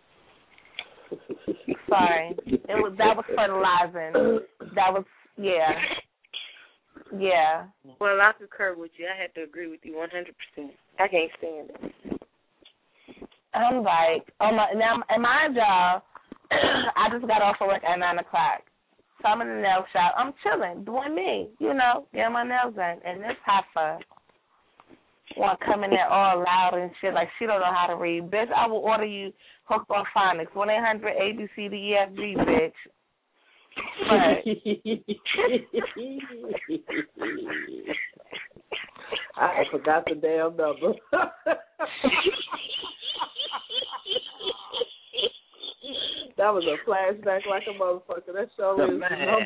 Sorry. It was that was fertilizing. That was yeah. Yeah. Well, I concur with you. I had to agree with you one hundred percent. I can't stand it. I'm like, oh my now in my job I just got off of work at nine o'clock. So I'm in the nail shop. I'm chilling, doing me, you know, getting my nails done. And this heifer want to come in there all loud and shit like she don't know how to read. Bitch, I will order you hooked on phonics. one eight hundred A B C D E F G, bitch. But I forgot the damn number. That was a flashback like a motherfucker. That show is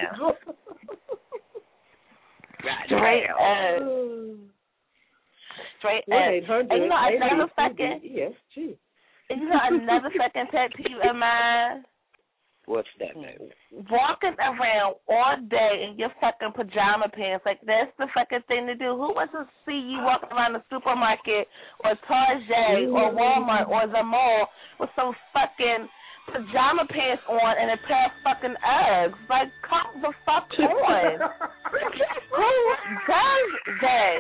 straight as straight as. And you know another fucking yes, gee. And you know another fucking pet peeve of mine. What's that, baby? Walking around all day in your fucking pajama pants, like that's the fucking thing to do. Who wants to see you walking around the supermarket or Target or Walmart or the mall with some fucking pajama pants on and a pair of fucking Uggs? Like, come the fuck on. Who does that?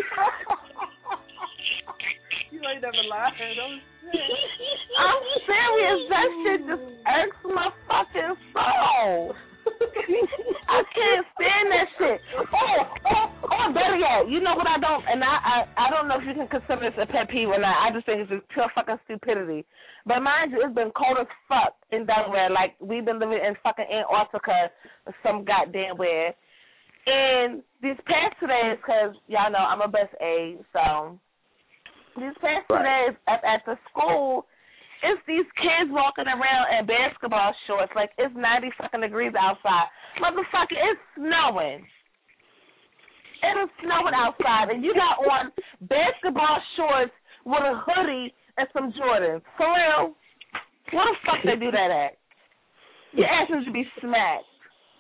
You ain't never lied. I'm serious. That shit just irks my fucking soul. I can't stand that shit. Oh, oh, oh, better yet, you know what I don't, and I, I, I don't know if you can consider this a pet peeve or not. I just think it's just pure fucking stupidity. But mind you, it's been cold as fuck in Delaware. Like, we've been living in fucking Antarctica or some goddamn where. And these past two days, because y'all know I'm a best aide, so these past two days at, at the school, it's these kids walking around in basketball shorts like it's ninety fucking degrees outside. Motherfucker, it's snowing. It is snowing outside, and you got on basketball shorts with a hoodie and some Jordans. For real? What the fuck they do that at? Your asses should be smacked.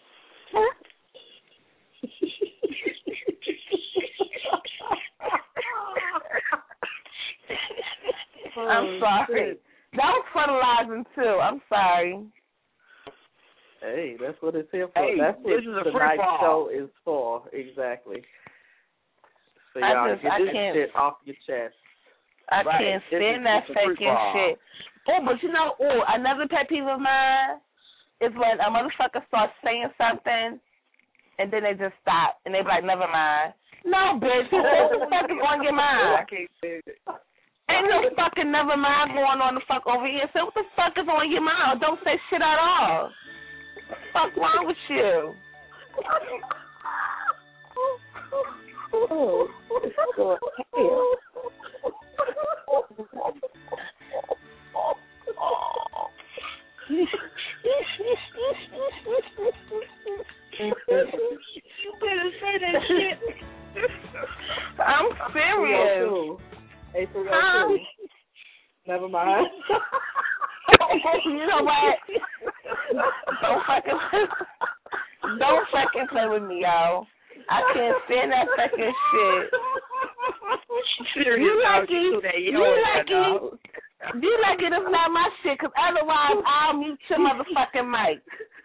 I'm sorry. That was fertilizing too. I'm sorry. Hey, that's what it's here for. Hey, that's what this is a tonight's free show is for. Exactly. So I y'all just, get I this can't, shit off your chest. I Right. can't This stand is- that this is a free faking fall. shit. Oh, but you know, oh, another pet peeve of mine is when a motherfucker starts saying something and then they just stop and they be like, never mind. No, bitch, what the fuck is on your mind? I can't stand it. Ain't no fucking never mind going on the fuck over here. So what the fuck is on your mind? Don't say shit at all. What the fuck wrong with you? Oh, God. You better say that shit. I'm serious. Hey, for real, Um, too. Never mind. You know what? Don't fucking don't fucking play with me, y'all. I can't stand that fucking shit. Serious, You dog. lucky. You do that. You You know that, lucky. dog. You lucky it's not my shit, because otherwise I'll mute your motherfucking mic.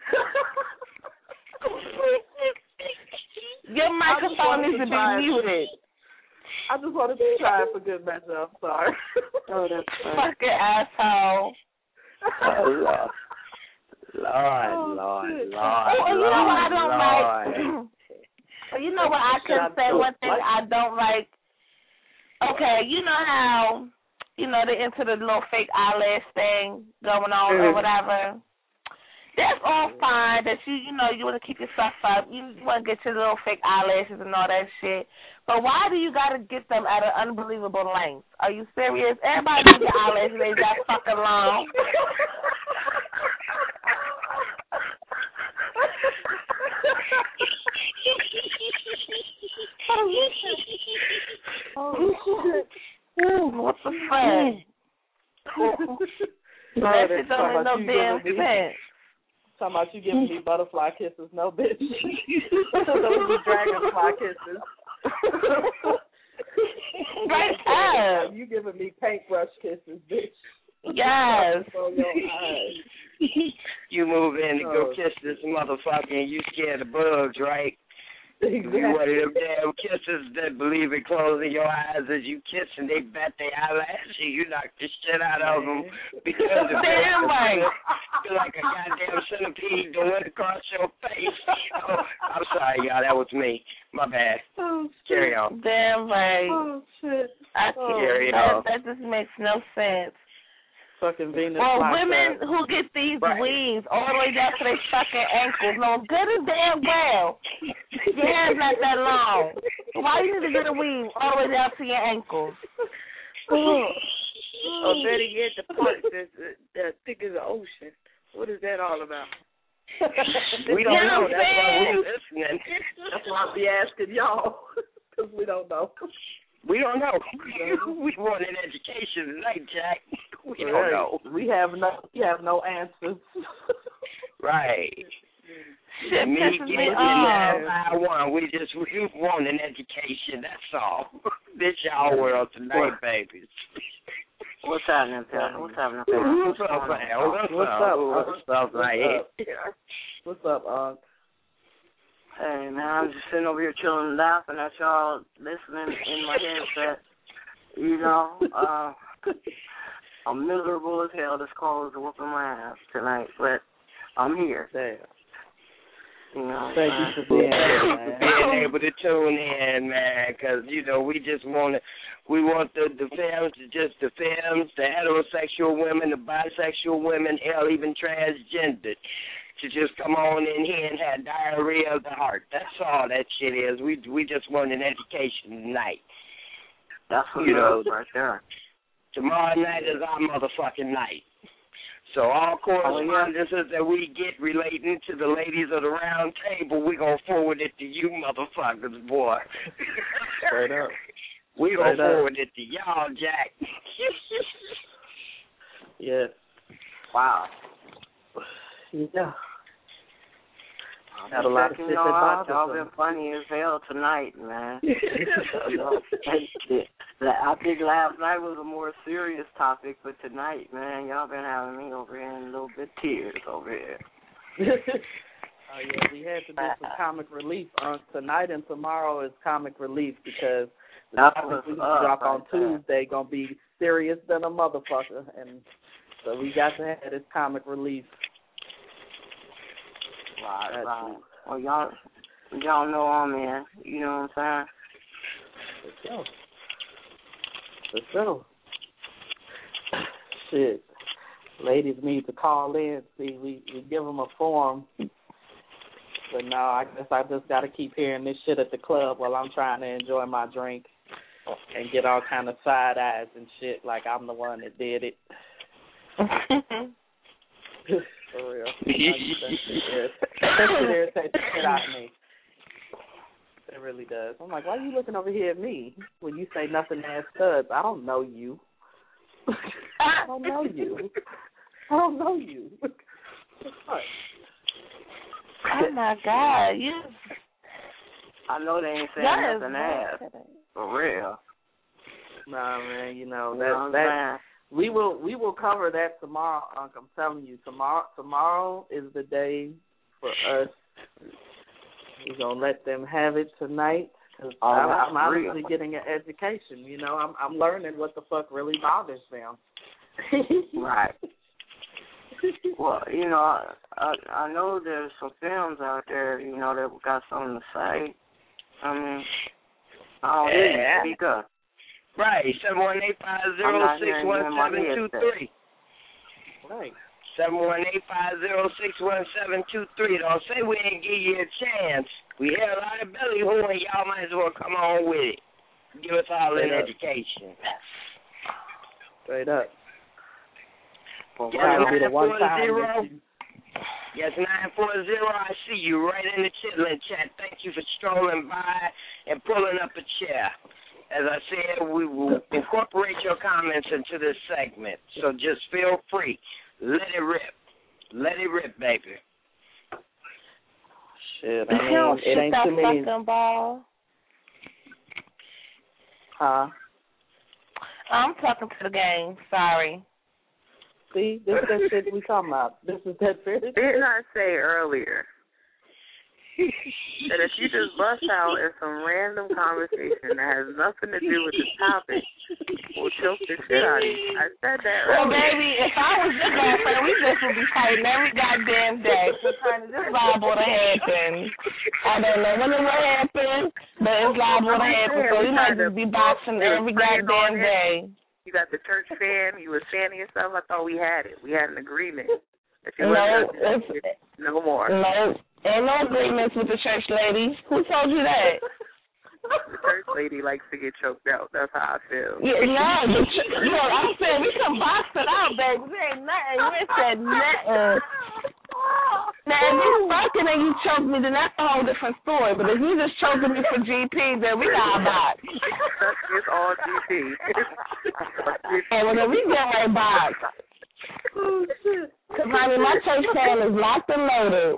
Your microphone needs to be muted. I just wanted to try it for good measure. I'm sorry. Oh, that's fine. Fucking asshole. Oh, Lord. Lord, Oh, Lord, shit. Lord, Oh, and you know what I don't Lord. like? Well, you know what I can say? One thing I don't like. Okay, you know how, you know, they into the little fake eyelash thing going on or whatever. That's all fine that you, you know, you want to keep yourself up. You, you want to get your little fake eyelashes and all that shit. But why do you got to get them at an unbelievable length? Are you serious? Everybody needs your eyelashes. They that fucking long. oh, what the fuck? That shit don't make no damn sense. Talking about you giving me butterfly kisses, no bitch. Those are dragonfly kisses. Right up. You giving me paintbrush kisses, bitch. Yes. You move in to go kiss this motherfucker and you scared of bugs, right? Exactly. You one of them damn kisses that believe in closing your eyes as you kiss and they bat their eyelashes. You knock the shit out of them because of damn right. You're like a goddamn centipede going across your face. Oh, I'm sorry, y'all. That was me. My bad. Oh, Carry on. Damn right. Oh, shit. I oh, Carry that, on. That just makes no sense. Fucking Venus. Well, women that. who get these right. weaves all the way down to their fucking ankles know good and damn well your hair's not that long. Why you need to get a weave all the way down to your ankles? Oh, oh better yet, the part that's uh, thick as the ocean. What is that all about? We don't know. That's why we're listening. That's why we asking y'all, because we don't know. We don't know. We want an education tonight, Jack. We don't right. know. We have no. We have no answers. Right. Shit, me pisses getting me in off. I want. We just we want an education. That's all. This y'all world tonight, babies. What's happening, Pat? What's happening, Pat? What's up, man? What's, What's up? up? What's up, man? What's up, uh? Hey, man, I'm just sitting over here chilling, laughing at y'all, listening in my headset. You know, uh, I'm miserable as hell. This call is whooping my ass tonight, but I'm here. Damn. You know, Thank uh, you for being here, man. Being able to tune in, man, because, you know, we just want to, we want the, the films, just the films, the heterosexual women, the bisexual women, hell, even transgendered, to just come on in here and have diarrhea of the heart. That's all that shit is. We we just want an education tonight. That's what you know, right there. Tomorrow night is our motherfucking night. So all correspondences that we get relating to the ladies of the round table, we're going to forward it to you motherfuckers, boy. Straight up. We're going to forward it to y'all, Jack. Yeah. Wow. Yeah. Got a lot of shit that bothers y'all been funny as hell tonight, man. You know, I think last night was a more serious topic, but tonight, man, y'all been having me over here in a little bit tears over here. Oh, yeah, we had to do some comic relief. Uh, tonight and tomorrow is comic relief because the topic we drop on Tuesday going to be serious than a motherfucker. And so we got to have this comic relief. Right, right. Well, y'all, y'all know I'm in. You know what I'm saying? For sure. For sure. Shit. Ladies need to call in. See, we, we give them a form. But no, I guess I just got to keep hearing this shit at the club while I'm trying to enjoy my drink and get all kind of side eyes and shit like I'm the one that did it. For real. That shit irritates the shit out of me. It really does. I'm like, why are you looking over here at me when you say nothing ass studs? I don't know you. I don't know you. I don't know you. Oh my God, you. I know they ain't saying that nothing ass. For real. Nah, man, you know, you that, know that we will we will cover that tomorrow, Unc. I'm telling you, tomorrow tomorrow is the day for us. We're gonna let them have it tonight. Cause oh, I'm, I'm honestly real. getting an education. You know, I'm I'm learning what the fuck really bothers them. Right. Well, you know, I, I I know there's some films out there, you know, that got something to say. I mean, I don't hear you speak up. Right, seven one eight five zero six one seven two three. Right. seven one eight, five zero six, one seven two three. Don't say we didn't give you a chance. We had a lot of belly hooing. Y'all might as well come on with it. Give us all an education. Straight up. Well, yes, nine four zero. Yes, nine four zero. I see you right in the chitlin chat. Thank you for strolling by and pulling up a chair. As I said, we will incorporate your comments into this segment. So just feel free. Let it rip. Let it rip, baby. Shit, I mean, it ain't too many. Ball. Huh? I'm talking to the game. Sorry. See, this is that shit we talking about. This is that shit. Didn't I say earlier that if you just bust out in some random conversation that has nothing to do with the topic, we'll choke the shit out of you? I said that earlier. Well, baby, if I was your girlfriend, we just would be fighting every goddamn day. Just trying to just liable to happen. I don't know when it will happen, but it's liable to happen. So we might just be boxing every goddamn day. You got the church fan. You were fanning yourself. I thought we had it. We had an agreement. That you no, it's, no more. No, ain't no agreements with the church ladies. Who told you that? The church lady likes to get choked out. That's how I feel. Yeah, no, the ch- you know, I'm saying we can box it out, baby. There ain't nothing. You ain't said nothing. Now, if you fucking and you choke me, then that's a whole different story. But if you just choking me for G P, then we got a box. It's all G P. And when we get right box. Oh, shit. Because, honey, my church fan is locked and loaded.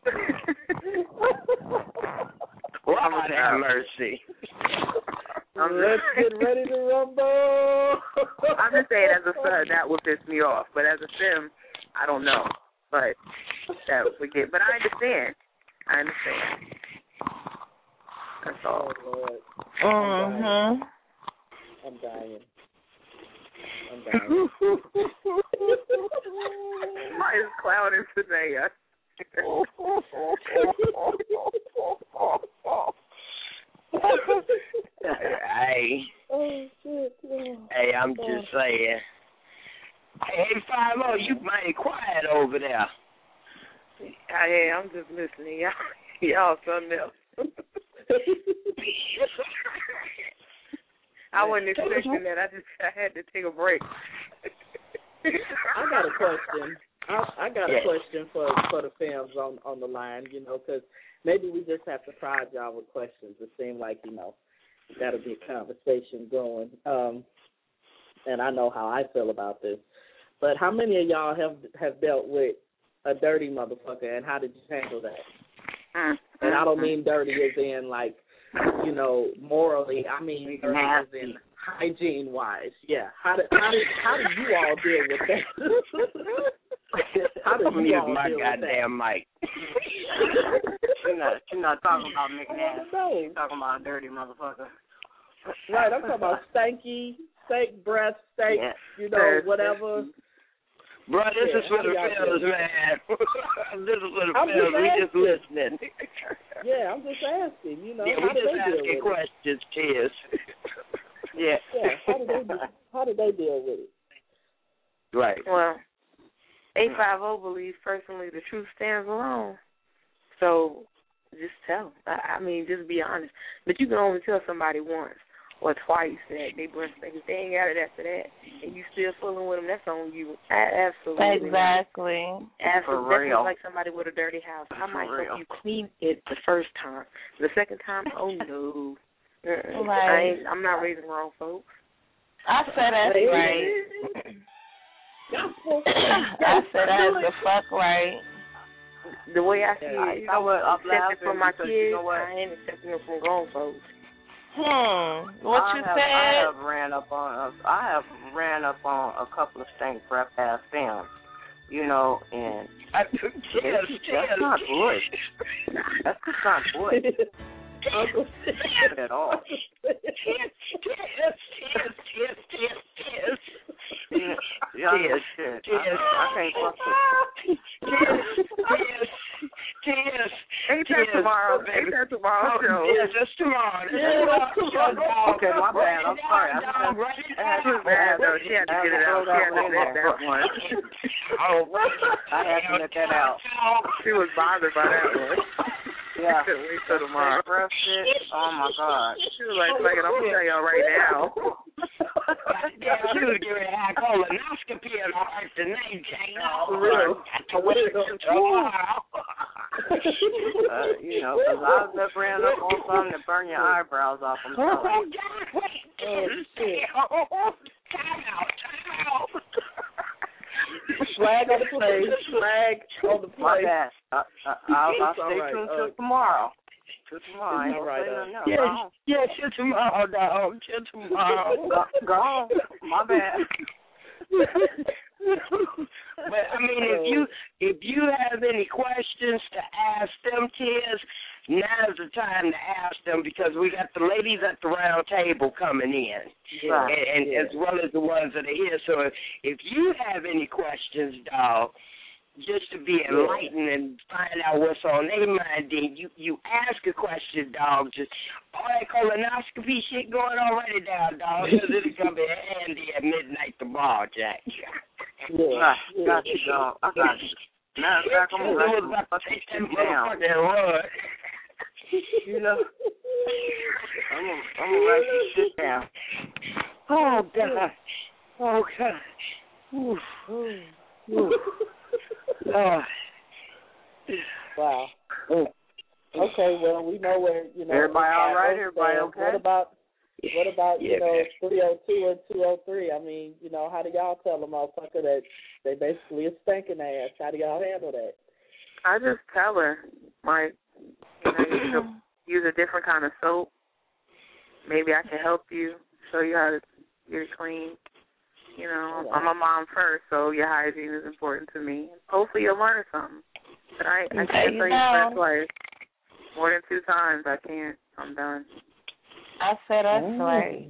Lord have mercy. Let's get ready to rumble. I'm just saying, as a son, that would piss me off. But as a sim, I don't know. But that would get. But I understand. I understand. That's all. Oh, Lord. Mm-hmm. I'm dying. I'm dying. Why is clowning today? Hey. Oh, shit. Hey, I'm just saying. Hey, five oh, you mighty quiet over there. Hey, I'm just listening. Y'all, y'all something else. I wasn't expecting that. I just I had to take a break. I got a question. I, I got yes. a question for for the fans on, on the line, you know, because maybe we just have to prod y'all with questions. It seems like, you know, that'll be a conversation going. Um, and I know how I feel about this. But how many of y'all have have dealt with a dirty motherfucker, and how did you handle that? Mm-hmm. And I don't mean dirty as in, like, you know, morally. I mean dirty as in hygiene-wise. Yeah. How did, how did, how did you all deal with that? How did you Mute all my deal goddamn with mic. You're not, you're not talking about McNabb. No. You're talking about a dirty motherfucker. Right, I'm talking about stanky, stank breath, stank, yeah. you know, whatever. Bro, this yeah, is for the fellas, man. This is for the I'm fellas. We just listening. Yeah, I'm just asking, you know. Yeah, how we do just they deal asking with questions, kids. Yeah. Yeah, how do they how do they deal with it? Right. Well, eight five zero believes personally the truth stands alone. So just tell them. I, I mean, just be honest. But you can only tell somebody once or twice that they breast things. If they ain't got it after that, and you still fooling with them, that's on you. I, absolutely. Exactly. Absolutely. That's like somebody with a dirty house. I might For help real. you clean it the first time. The second time, oh no. Uh-uh. Right. I ain't, I'm not raising wrong folks. I said that's right. I said that's the fuck right. The way I see Yeah, it, you know what, I'm accept it from my laughing because kids, you know what? I ain't accepting it from grown folks. Hmm. What I you have, said? I have ran up on a, I have ran up on a couple of stank breath ass films, you know, and I took cheers, that's cheers. not good. That's just not good at all. Cheers, cheers, cheers, cheers, cheers, cheers. Yeah, yeah, shit. I, I can't fuck with Cheers, cheers, cheers. Anytime that tomorrow? Ain't that tomorrow's show? Yes, that's tomorrow. That's tomorrow. Okay, my bad. I'm sorry. I She was mad though. She had to get it out. She had to let that one. Oh, I had to let that out. She was bothered by that one. Yeah. Couldn't wait till tomorrow. Breath shit. Oh my God. She was like, "Fuck it, I'm gonna tell y'all right now." Yeah, she was giving a colonoscopy in her heart tonight, Jane. For real. Got to wait till tomorrow. Uh, you know, because I was just ran up on something to burn your eyebrows off. I'm Oh, telling you. God, wait. Oh, shit. Time out, time out. Flag on the play. Flag on the My play. bad. Uh, uh, I'll, I'll It's all stay right. tuned Uh, till tomorrow. Till tomorrow. I It's ain't all gonna right, say uh, nothing else. Yes, Go on. yes, till tomorrow, dog. Till tomorrow. Go, go on. My bad. But I mean, if you if you have any questions to ask them, Tiz, now's the time to ask them because we got the ladies at the round table coming in, Yeah. and, and Yeah. as well as the ones that are here. So if, if you have any questions, dog, just to be enlightened and find out what's on their mind, then you, you ask a question, dog. Just all that colonoscopy shit going on, write it down, dog, because it'll come in handy at midnight tomorrow, Jack. Yeah. I got you, dog. I got you. Matter of fact, I'm I was gonna about to write take some that shit down. motherfucker and run. You know, I'm gonna, I'm gonna write some shit down. Oh, God. Oh, God. Oof. Oof. Oh. Wow. Okay, well, we know where, you know. Everybody all right? uh, Everybody okay? What about, what about Yeah, you know, man. three oh two and two oh three? I mean, you know, how do y'all tell a motherfucker that they basically is spanking ass? How do y'all handle that? I just tell her, like, you know, you should use a different kind of soap. Maybe I can help you, show you how to get it clean. You know, I'm a mom first, so your hygiene is important to me. Hopefully you'll learn something. But I, I can't tell you first twice. More than two times, I can't. I'm done. I said that's Mm. right.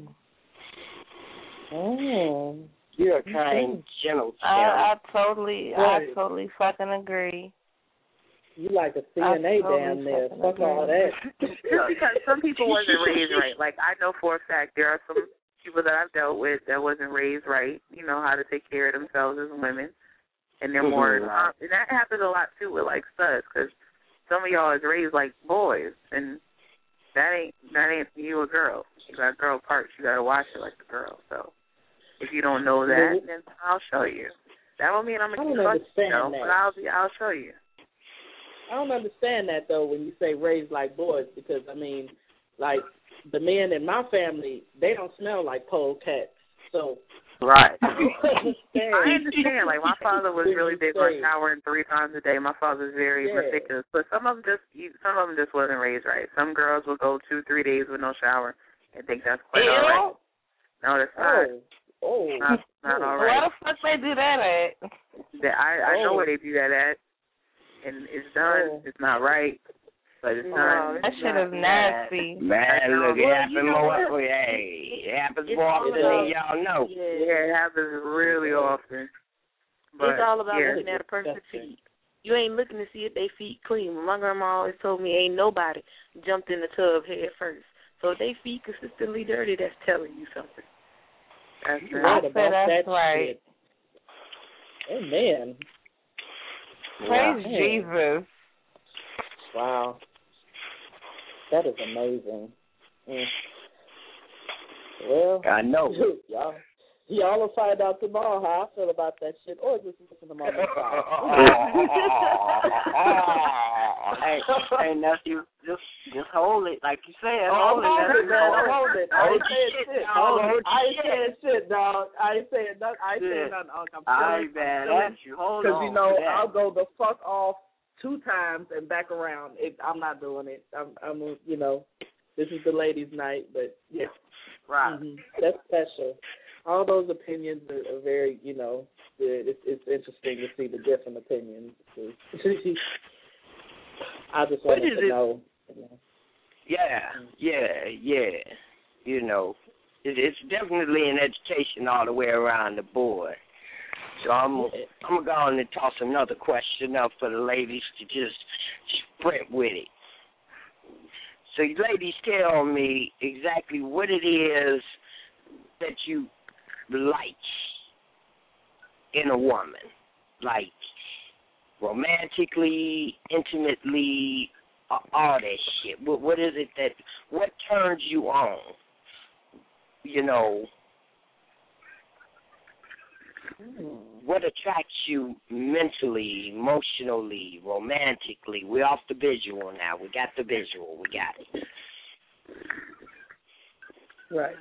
Mm. You're a kind, gentle I, I totally, Right. I totally fucking agree. You like a C I N A totally down there. fucking Fuck all agree. that. Just because some people wasn't raised right. Like, I know for a fact there are some people that I've dealt with that wasn't raised right, you know, how to take care of themselves as women. And they're more, Mhm. um, and that happens a lot, too, with, like, studs, because some of y'all is raised like boys, and that ain't, that ain't you a girl. You got girl parts. You got to watch it like a girl. So if you don't know that, Mhm. then I'll show you. That don't mean I'm I going don't to keep understand you know, that. but I'll, be, I'll show you. I don't understand that though when you say raised like boys because I mean, like the men in my family, they don't smell like polecats. So Right. I don't understand. I understand. Like my father was really big on showering three times a day. My father's very Yeah. meticulous, but some of them just you- some of them just wasn't raised right. Some girls will go two, three days with no shower and think that's quite all right. No, that's not. Oh, oh, Not, not all Where right. the fuck they do that at? That I I know Oh. where they do that at, and it's done. Oh. It's not right, but it's No, done. That shit is nasty. Man, look, it Well, happens you know more. what? Hey, it happens It's more all often about- than y'all know. Yeah. Yeah, it happens really often. But, It's all about yeah. looking at a person's feet. You ain't looking to see if they feet clean. My grandma always told me ain't nobody jumped in the tub head first. So if they feet consistently dirty, that's telling you something. That's You're right. right I about said that's that right. shit. Amen. Praise Yeah. Jesus. Wow. That is amazing. Mm. Well, I know. y'all, y'all will find out tomorrow how I feel about that shit, or just listen to my Hey, hey, nephew, just just hold it, like you said. Oh, Hold it, hold it, nephew. man. Hold it. I ain't Hold saying shit, shit. dog. Hold it. Hold I ain't shit. saying shit, dog. I ain't saying nothing. I ain't saying Yeah. nothing. Unc. I'm I telling ain't bad I'm at you. Hold Because, on. you know, to that. I'll go the fuck off two times and back around. It, I'm not doing it. I'm, I'm, you know, this is the ladies' night, but, yeah. Right. Mm-hmm. That's special. All those opinions are, are very, you know, good. It's, it's interesting to see the different opinions. I just What wanted is to it? know. You know. Yeah, yeah, yeah. You know, it, it's definitely an education all the way around the board. So I'm, I'm gonna go on and toss another question up for the ladies to just sprint with it. So you ladies tell me exactly what it is that you like in a woman. Like romantically, intimately, all that shit. What, what is it that, what turns you on? You know, what attracts you mentally, emotionally, romantically? We're off the visual now. We got the visual. We got it. Right.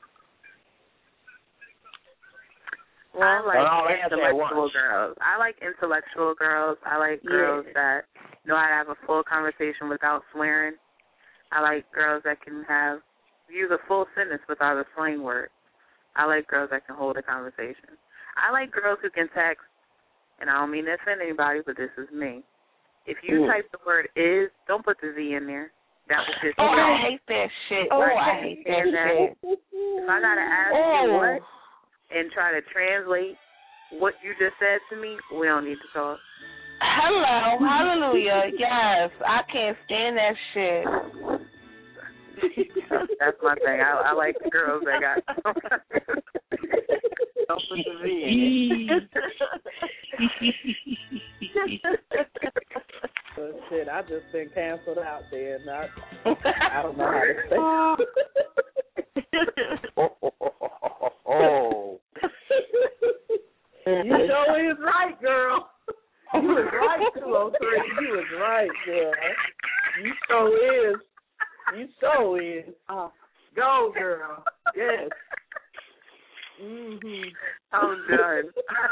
Well, I like well, intellectual girls. I like intellectual girls. I like girls yeah. that know how to have a full conversation without swearing. I like girls that can have use a full sentence without a slang word. I like girls that can hold a conversation. I like girls who can text, and I don't mean to offend anybody, but this is me. If you mm. type the word is, don't put the Z in there. That was just Oh, I hate that shit. Oh, like, I hate that shit. If I got to ask oh. you what and try to translate what you just said to me, we don't need to talk. Hello, hallelujah, yes. I can't stand that shit. That's my thing. I, I like the girls that got don't put the V in it. But shit, I just been canceled out there, and I, I don't know how to say. Oh. You sure is right, girl. You was right, two oh three. You was right, girl. You sure is. You sure is. Uh, go, girl. Yes. Mm-hmm. I'm done.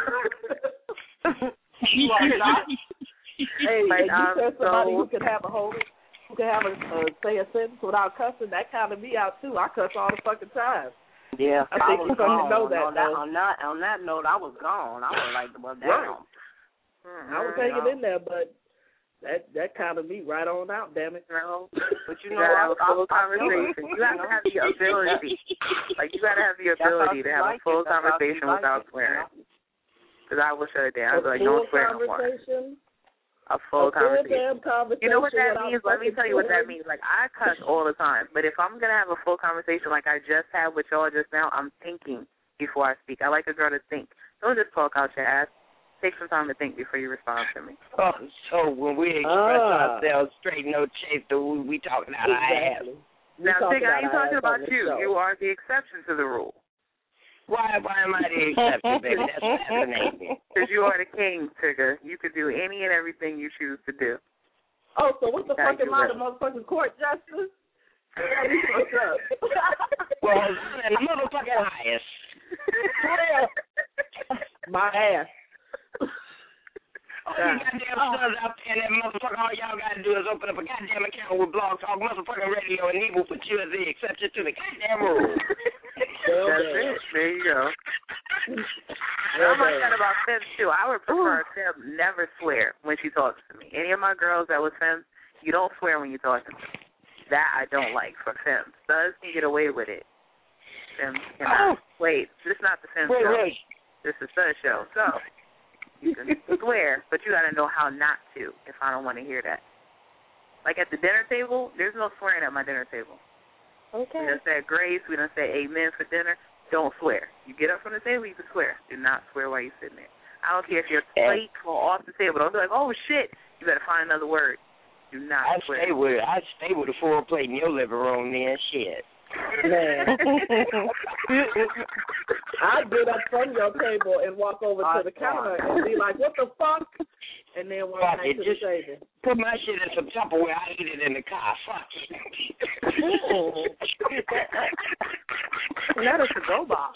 You are not. Hey, like, you I'm said somebody so... who can have a whole, who can have a uh, say a sentence without cussing. That counted me out too. I cuss all the fucking time. Yeah, I, I think was you gone. know that, on, that on that on that note, I was gone. I was like, well, damn. Mm-hmm. I was hanging in there, but that that counted me right on out. Damn it, no. But you You know, gotta have a I, full I, conversation. You have to have the ability. Like you gotta have the ability to have like a full it. conversation like without it. swearing. Because I will shut it down. I'll be like, full don't swear no more. A full a conversation. Full conversation. You know what that means? Let me tell you what that means. Like, I cuss all the time, but if I'm going to have a full conversation like I just had with y'all just now, I'm thinking before I speak. I like a girl to think. Don't just talk out your ass. Take some time to think before you respond to me. Oh, so when we express ah. ourselves straight, no chase, we, we talking out exactly. our ass. Now, Tig, I ain't talking about you. You are the exception to the rule. Why, why am I the exception, baby? That's fascinating. Because you are the king, Tigger. You can do any and everything you choose to do. Oh, so what the fuck am I, the motherfucking court justice? What's up? Well, the motherfucking highest. My ass. All you goddamn sons out there, that motherfucker, all y'all got to do is open up a goddamn account with Blog Talk, motherfucking radio, and he will put you as the exception to the goddamn rule. That's it. There you go. And I'm like that about Sims, too. I would prefer Sim never swear when she talks to me. Any of my girls that was Sims, you don't swear when you talk to me. That I don't like for Sims. Sims can get away with it. Sims cannot. Oh. Wait, this is not the Sims wait, show. Wait. This is the show. So, you can swear, but you got to know how not to if I don't want to hear that. Like at the dinner table, there's no swearing at my dinner table. Okay. We don't say grace. We don't say amen for dinner. Don't swear. You get up from the table, you can swear. Do not swear while you're sitting there. I don't care if your plate fall off the table. Don't be like, oh, shit. You better find another word. Do not I swear. Stay with, I stay with a full plate in your living room then. Shit. Man. I get up from your table and walk over to the counter and be like, what the fuck? And then walk back to the table. Put my shit in some Tupperware. I eat it in the car. Fuck it. That is a go box.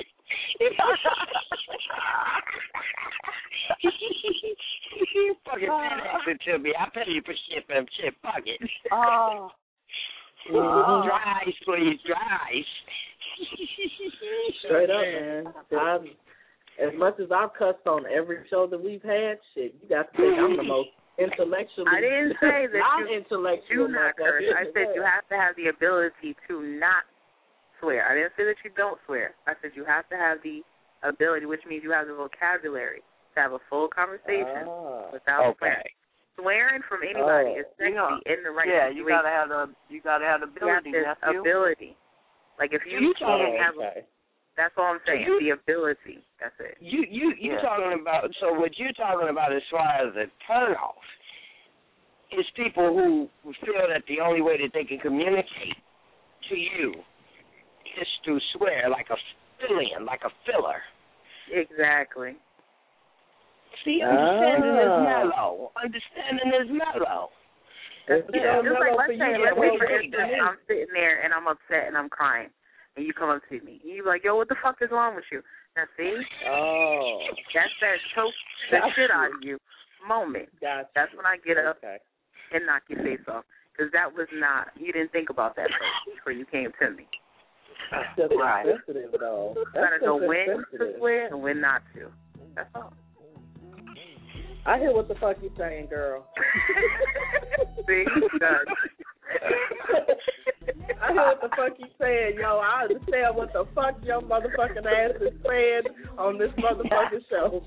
Fucking FedEx it to me. I pay you for shipping shit. Fuck it. Oh. Uh, dry ice, please. Dry ice. Straight up, man. I'm, as much as I've cussed on every show that we've had, shit, you got to think I'm the most intellectually. I didn't say that I'm you intellectual do not curse. I said you have to have the ability to not swear. I didn't say that you don't swear. I said you have to have the ability, which means you have the vocabulary to have a full conversation ah, without okay. swearing. swearing from anybody Oh. is sexy You know, in the right yeah, situation. you gotta have the you gotta have the You have ability. this nephew. ability. Like if you, You you talking- have, okay. that's all I'm saying. You- the ability. That's it. You you you Yeah. talking about? So what you're talking about as far as a turnoff is people who feel that the only way that they can communicate to you is to swear, like a fill-in, like a filler. Exactly. See, understanding Ah. is mellow. Understanding is mellow. That's It's it. so Just like mellow let's for say, you, let's mellow say for for instance, me. I'm sitting there and I'm upset and I'm crying, and you come up to me, and you're like, "Yo, what the fuck is wrong with you?" Now, see, Oh, that's that choke the Gotcha. shit out of you moment. gotcha. That's when I get up Okay. and knock your face off, because that was not, you didn't think about that first before you came to me. That's just Right. sensitive, though. You That's gotta know just when sensitive. to swear and when not to. That's all. I hear what the fuck you saying, girl. See, done. I hear what the fuck you saying, yo. I understand what the fuck your motherfucking ass is saying on this motherfucking show.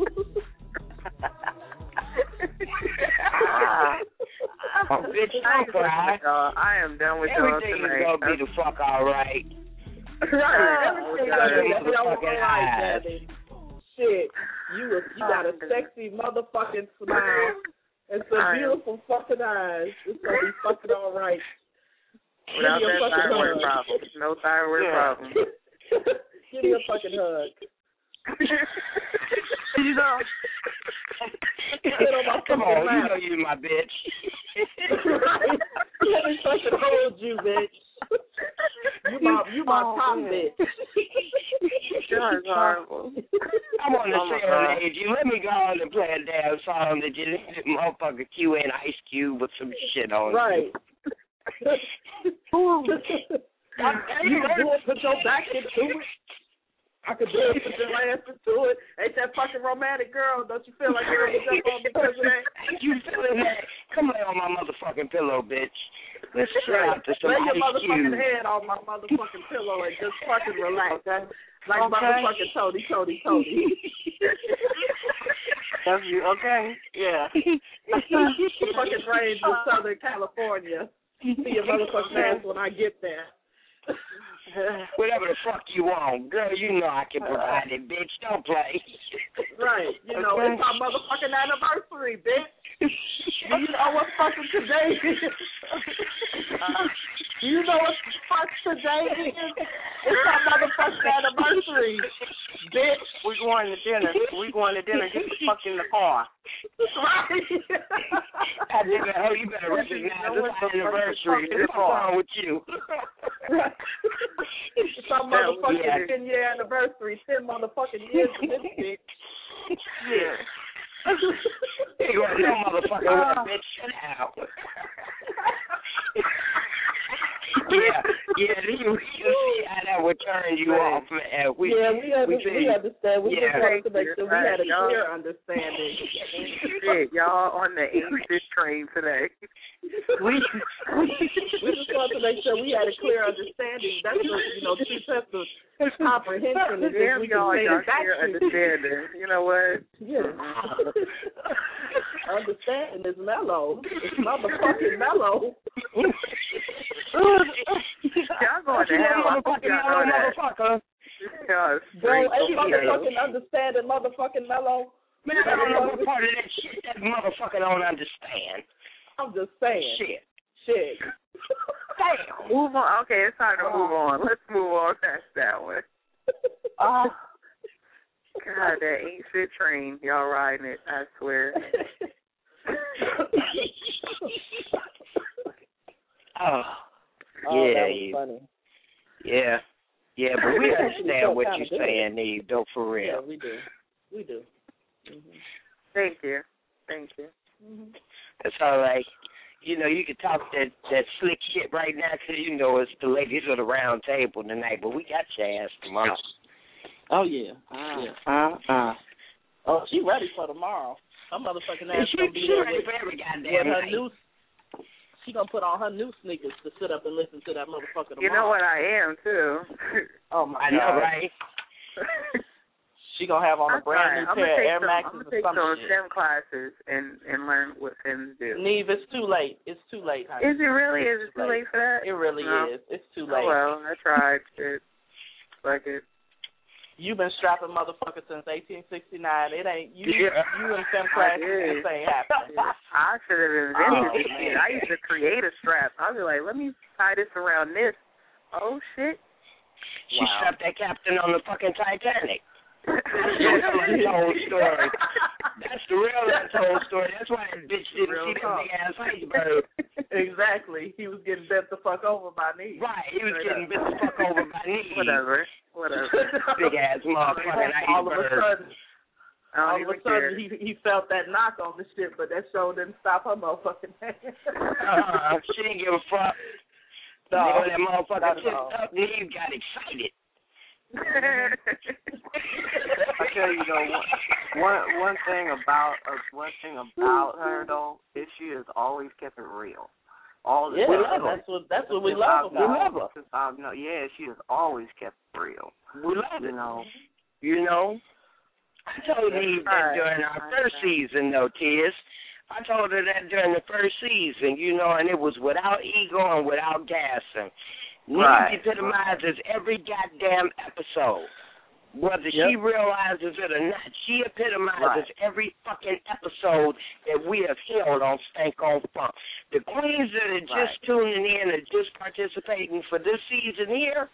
Oh, bitch, I don't ain't fucking cry. with y'all. I am done with y'all Everything is tonight. gonna be the fuck all right. Right. Oh, Everything God. gonna be Motherfucking alright, eyes. Daddy. Shit. You was, you got a sexy motherfucking smile and some I am. beautiful fucking eyes. It's gonna be fucking all right. Without Give me a that fucking thyroid hug. problem. No thyroid Yeah. problem. Give me a fucking hug. You know, Sit on my Come fucking on, you lap. know you my bitch. Right. Let me fucking hold you, bitch. You my you my Oh, top man. bitch. Y'all is horrible. I'm on the Oh, my serenade you. Let me go on and play a damn song that you that motherfucker Q and Ice Cube with some shit on Right. you. you can do it, put your back into it. I could do it, put your ass into it. Ain't that fucking romantic, girl? Don't you feel like you're gonna jump on because of that? You feeling that? Come lay on my motherfucking pillow, bitch. Let's chill Right. out to some Lay your Ice motherfucking Cube. head on my motherfucking pillow and just fucking relax. Like Okay. motherfucking Tony, Tony, Tony. that's you. Okay. Yeah. Fucking range in Southern California. See your motherfucking ass when I get there. Whatever the fuck you want. Girl, you know I can provide it, bitch. Don't play. Right. You know, Okay. it's our motherfucking anniversary, bitch. Do you know what fucking today is? Do you know what fuck today is? It's our motherfucking anniversary, bitch. We going to dinner. We going to dinner. Get the fuck in the car. Right. I did it. Oh, you better recognize You know it's what the anniversary. fuck is What's wrong with you? Right. It's our motherfucking Yeah. ten year anniversary. Ten motherfucking years of this bitch. Yeah. You gonna no motherfucker with a bitch shit out. yeah, yeah, you, you see how that would turn you off, man. We, yeah, we, under, we, we, see, understand. We yeah. just wanted to make sure we had a Y'all- clear understanding. Shit, y'all on the English train today. we, we we just wanted to make sure we had a clear understanding. That's just, you know, two sets of comprehension. is Damn if we y'all, can say y'all it back clear to you. understanding. You know what? Yeah. Understanding is mellow. It's motherfucking mellow. Y'all going to hell. I hope y'all know that. motherfucker. Y'all is Bro, straight ain't to hell. motherfucking understanding motherfucking mellow. Man, I don't know what part of that shit that motherfucker don't understand. I'm just saying. Shit. Shit. Damn. Move on. Okay, it's time to move on. Let's move on past that one. Oh. God, that ain't shit train. Y'all riding it, I swear. Oh, Oh, yeah, that was yeah, funny. yeah, yeah, but we understand felt what kinda you're good. saying, Eve, though, for Yeah, real. we do. We do. Mm-hmm. Thank you. Thank you. Mm-hmm. It's all right. You know, you can talk that, that slick shit right now because, you know, it's the ladies of the round table tonight, but we got your ass tomorrow. Oh, yeah. Uh, Yeah. uh, uh. Oh, she ready for tomorrow. Her motherfucking ass She, gonna be she there ready with, for every with goddamn her night. new. She gonna put on her new sneakers to sit up and listen to that motherfucker tomorrow. You know what I am, too. Oh my I God. know, right? She gonna have on a brand new pair of Air Maxes or something. I'm gonna take some STEM classes and and learn what Sims do. Neve, it's too late. It's too late, honey. Is it really? Is it too late, late for that? It really no. is. It's too late. Oh well, I tried. It, like it. You've been strapping motherfuckers since eighteen sixty-nine. It ain't you. Yeah. You in STEM classes. This ain't happening. I should have invented oh, it. I used to create a strap. I'd be like, let me tie this around this. Oh shit. She wow. strapped that captain on the fucking Titanic. That's the real untold story. That's the real untold story. That's why that bitch didn't real see that big ass iceberg. Exactly. He was getting bent the fuck over by Neve. Right. He was getting bent the fuck over by Neve. Whatever. Whatever. Big ass motherfucking iceberg. All of a sudden, all of a sudden he he felt that knock on the ship, but that show didn't stop her motherfucking hand. uh, she didn't give a fuck. No, you know, that motherfucker tipped up, Neve got excited. I tell you though, one one thing about uh, one thing about her though is she has always kept it real. All the yeah, time. that's what that's what we love about. We love her. I've known, yeah, she has always kept it real. We love you it. know. You know, I told Neve that during our first season though, Tiz. I told her that during the first season, you know, and it was without ego and without gassing. Right. Neve epitomizes every goddamn episode. Whether yep. she realizes it or not, she epitomizes right. every fucking episode that we have held on Stank on Funk. The queens that are just right. tuning in and just participating for this season here,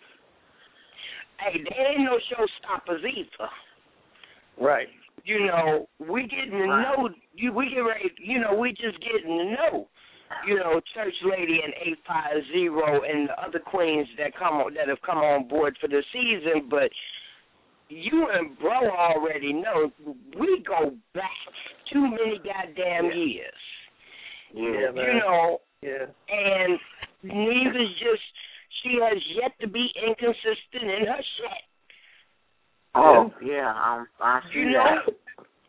hey, they ain't no showstoppers either. Right. You know, we getting to right. know you. We get ready. You know, we just getting to know. You know, Church Lady and eight five zero and the other queens that come on, that have come on board for the season, but you and Bro already know we go back too many goddamn yeah. years. Yeah, you know, yeah. and Neve is just, she has yet to be inconsistent in her shit. Oh, yeah, um, I see you that. Know,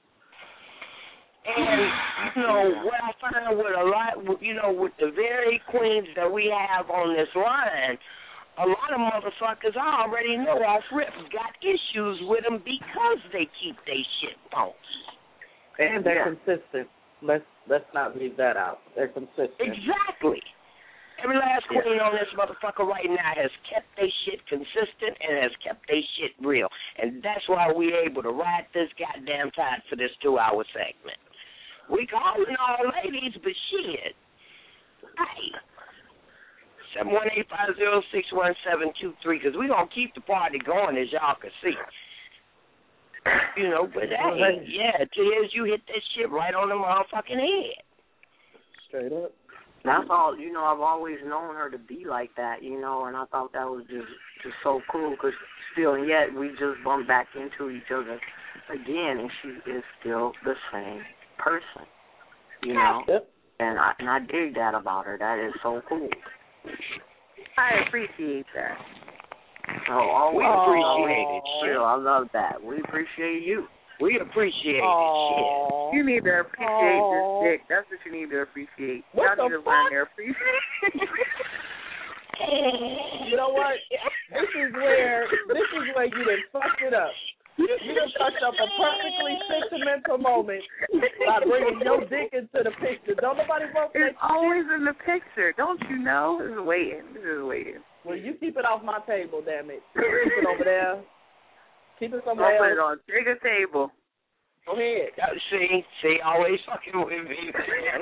and, you know, what I find with a lot, you know, with the very queens that we have on this line, a lot of motherfuckers I already know off rip got issues with them because they keep their shit phones. And they're yeah. consistent. Let's let's not leave that out. They're consistent. Exactly. Every last yeah. queen on this motherfucker right now has kept their shit consistent and has kept their shit real. And that's why we're able to ride this goddamn tide for this two-hour segment. We calling all ladies, but shit. Hey. seven one eight, five zero six, one seven two three, because we're going to keep the party going, as y'all can see. You know, but hey, yeah, Tiz, you hit that shit right on the motherfucking head. Straight up. That's all, you know, I've always known her to be like that, you know, and I thought that was just, just so cool, because still, and yet, we just bumped back into each other again, and she is still the same person, you know, yep. and I and I dig that about her. That is so cool. I appreciate that. Oh, oh we oh, appreciate it. Sure, I love that. We appreciate you. We appreciate Aww. it. Shit. You need to appreciate Aww. this dick. That's what you need to appreciate. What Y'all the need to fuck? learn to appreciate. You know what? This is where this is where you done fucked it up. You done touched up a perfectly sentimental moment by bringing your dick into the picture. Don't nobody want that. It's always in the picture. Don't you know? This is waiting. This is waiting. Well, you keep it off my table, damn it. Keep it over there. Keep it I'll somewhere put it else. on a bigger table. Go ahead. Uh, see, see, always fucking with me, man.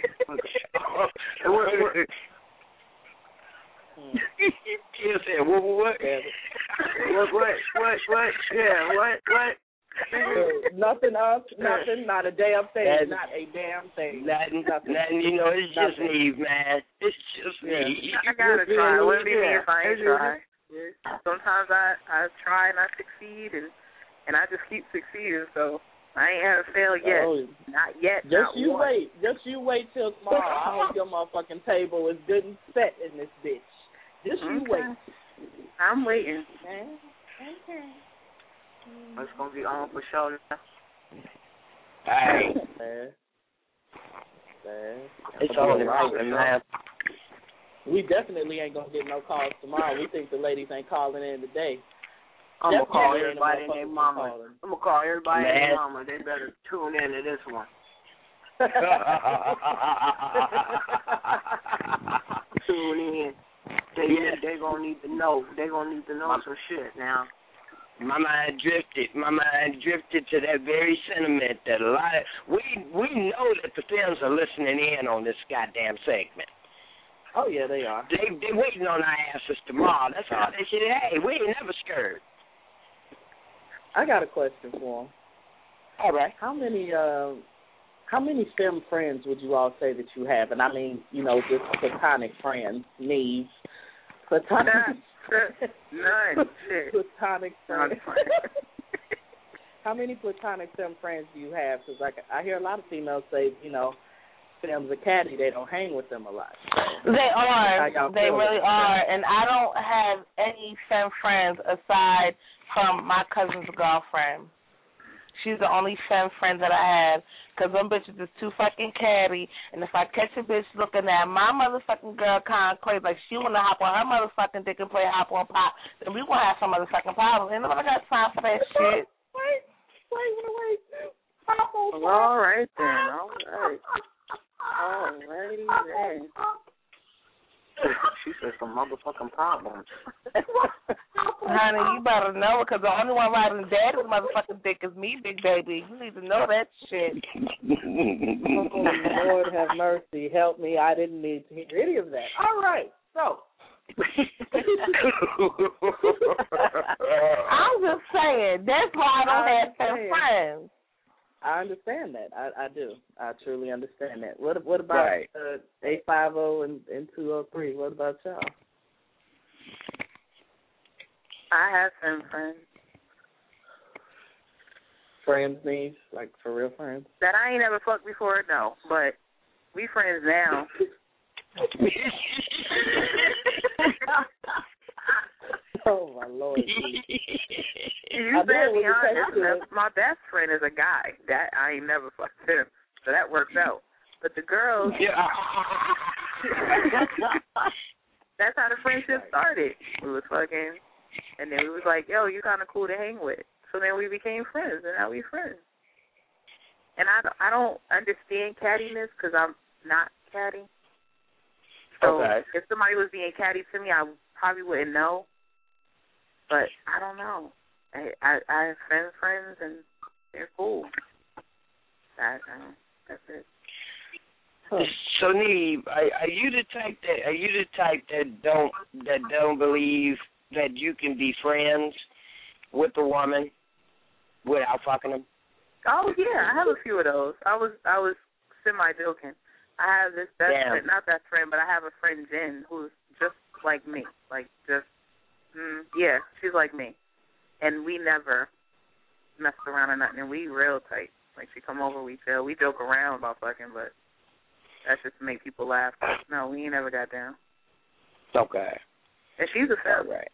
You said, what, what, what? What, what, what, what, yeah, what, what? Nothing up, nothing, not a damn thing, Nothing. not a damn thing. Nothing, nothing, nothing, you know, it's just nothing. Neve, man. It's just Yeah. Neve. I gotta try. What do you mean Yeah. if I ain't try? Sometimes I, I try and I succeed, and, and I just keep succeeding, so I ain't had a fail yet. Oh, not yet, just not you one. wait. Just you wait till tomorrow. I hope your motherfucking table is good and set in this bitch. Just you Okay. wait. I'm waiting. Okay. It's going to be on for show now. Hey, Man. Man. it's on the right, man. We definitely ain't gonna get no calls tomorrow. We think the ladies ain't calling in today. I'm That's gonna call why everybody and their mama. I'm gonna call everybody Man. and their mama. They better tune in to this one. Tune in. They Yes. they gonna need to know. They gonna need to know My- some shit now. My mind drifted. My mind drifted to that very sentiment that a lot of we we know that the films are listening in on this goddamn segment. Oh yeah, they are. They they waiting on our answers tomorrow. That's all they said. Hey, we ain't never scared. I got a question for them. All right. How many uh, how many femme friends would you all say that you have? And I mean, you know, just platonic friends, needs, platonic, None. Shit. platonic None. friends. How many platonic femme friends do you have? Because like I hear a lot of females say, you know, femmes are catty. They don't hang with them a lot. So, They are. how y'all They feel really about are. that? And I don't have any femme friends aside from my cousin's girlfriend. She's the only femme friend that I have because them bitches is too fucking catty. And if I catch a bitch looking at my motherfucking girl kind of crazy, like she want to hop on her motherfucking dick and play hop on pop, then we going to have some motherfucking problems. Ain't nobody got time for that shit. Wait, wait, wait, wait. Pop on pop. All right then. All right. Alrighty then. She said some motherfucking problems. Honey, you better know it because the only one riding daddy's motherfucking dick is me, big baby. You need to know that shit. Oh, Lord have mercy. Help me. I didn't need to hear any of that. All right. So. I'm just saying. That's why I don't I'm have femme saying. friends. I understand that. I, I do. I truly understand that. What What about Right. uh, eight five zero and, and two oh three? What about y'all? I have some friends Friends, needs, like for real friends? that I ain't ever fucked before, no, but we friends now. Oh, my Lord. You I better did be when you honest. texted that's- My best friend is a guy. That I ain't never fucked him, so that works out. But the girls, that's how the friendship started. We was fucking, and then we was like, yo, you kind of cool to hang with. So then we became friends, and now we friends. And I don't, I don't understand cattiness because I'm not catty. So Okay. if somebody was being catty to me, I probably wouldn't know. But I don't know. I I, I have friends, friends, and they're cool. That, uh, that's it. So, Neve, are, are you the type that are you the type that don't that don't believe that you can be friends with a woman without fucking them? Oh yeah, I have a few of those. I was I was semi joking. I have this best Damn. friend, not best friend, but I have a friend Jen who's just like me, like just mm, yeah, she's like me, and we never messed around or nothing. And we real tight. Like she come over, we chill, we joke around about fucking, but that's just to make people laugh. No, we ain't never got down. Okay. And she's a All femme. right.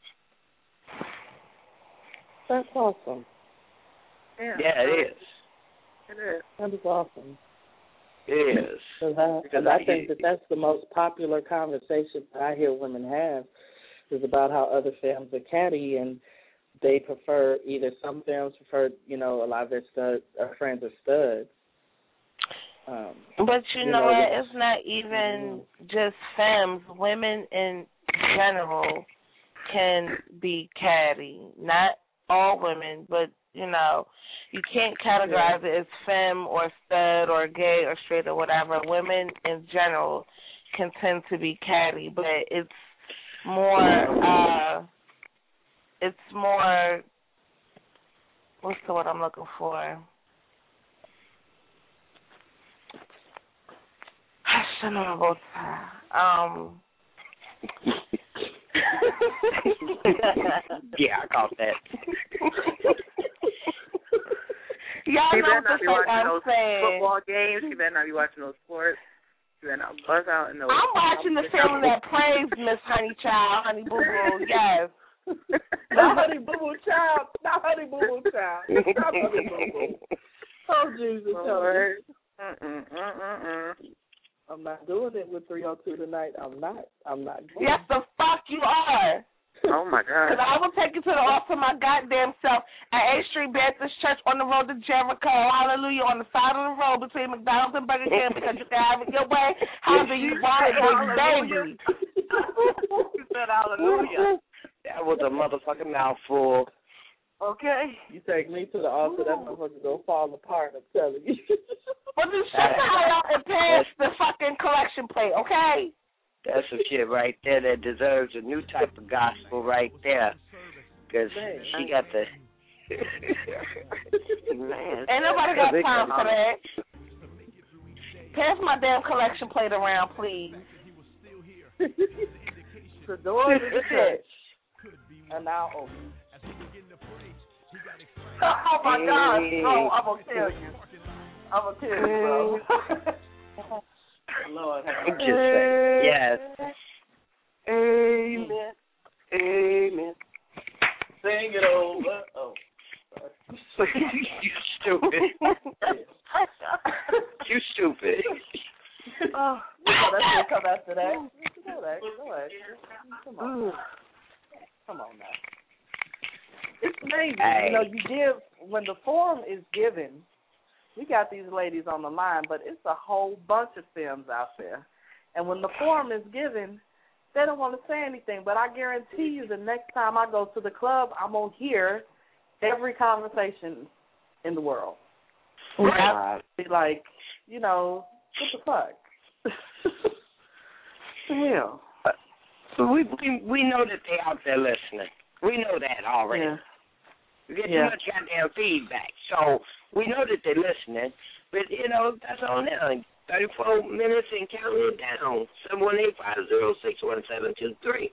That's awesome. Yeah, Yeah, it is. It is. That is awesome. It is. Because I, Because cause I I- think that that's the most popular conversation that I hear women have is about how other femmes are catty and they prefer either some femmes prefer, you know, a lot of their stud, uh, friends are studs. Um, But you, You know know, what? the- It's not even just femmes. Women in general can be catty. Not all women, but, you know, you can't categorize it as femme or stud or gay or straight or whatever. Women in general can tend to be catty, but it's more, uh, it's more, what's the word I'm looking for? I don't know both. Um. Yeah, I caught that. Y'all She know better what the not be fuck watching I'm those saying. football games. She better not be watching those sports. She better not buzz out in those. I'm watching the family that plays Miss Honey Child, Honey Boo Boo. Yes. not Honey Boo Boo Child. Not Honey Boo Boo Child. Not Honey Boo Boo. Oh, Jesus. help me. Mm-mm, mm-mm. I'm not doing it with three oh two tonight. I'm not. I'm not doing Yes, the fuck you are. Oh, my God. Because I will take you to the altar my goddamn self at eighth Street Baptist Church on the road to Jericho. Hallelujah. On the side of the road between McDonald's and Burger King because you can have it your way. However you want it, big baby. You said hallelujah. That was a motherfucking mouthful. Okay. You take me to the altar, that motherfucker gonna fall apart, I'm telling you. But just shut the hell up and pass the fucking collection plate, okay? That's some shit right there that deserves a new type of gospel right there. Because she got the... Man. Ain't nobody got time for that. Pass my damn collection plate around, please. The doors of the church are now open. Oh, my God. Oh, I'm going to tell you. I'm going to tell you, bro. Lord have I'm just saying. Yes. Amen. Amen. Sing it over. Oh. You stupid. You stupid. Oh, that's going to come after that. Go ahead. Go ahead. Come on. Come on now. It's amazing. Hey. You know, you give, when the forum is given, we got these ladies on the line, but it's a whole bunch of films out there. And when the forum is given, they don't want to say anything. But I guarantee you the next time I go to the club, I'm going to hear every conversation in the world. Right. Be like, you know, what the fuck? Yeah. So we, we we know that they're out there listening. We know that already. Yeah. We get Yeah. too much goddamn feedback. So we know that they're listening. But, you know, that's on them. thirty-four minutes and counting it down. seven one eight, five zero six, one seven two three.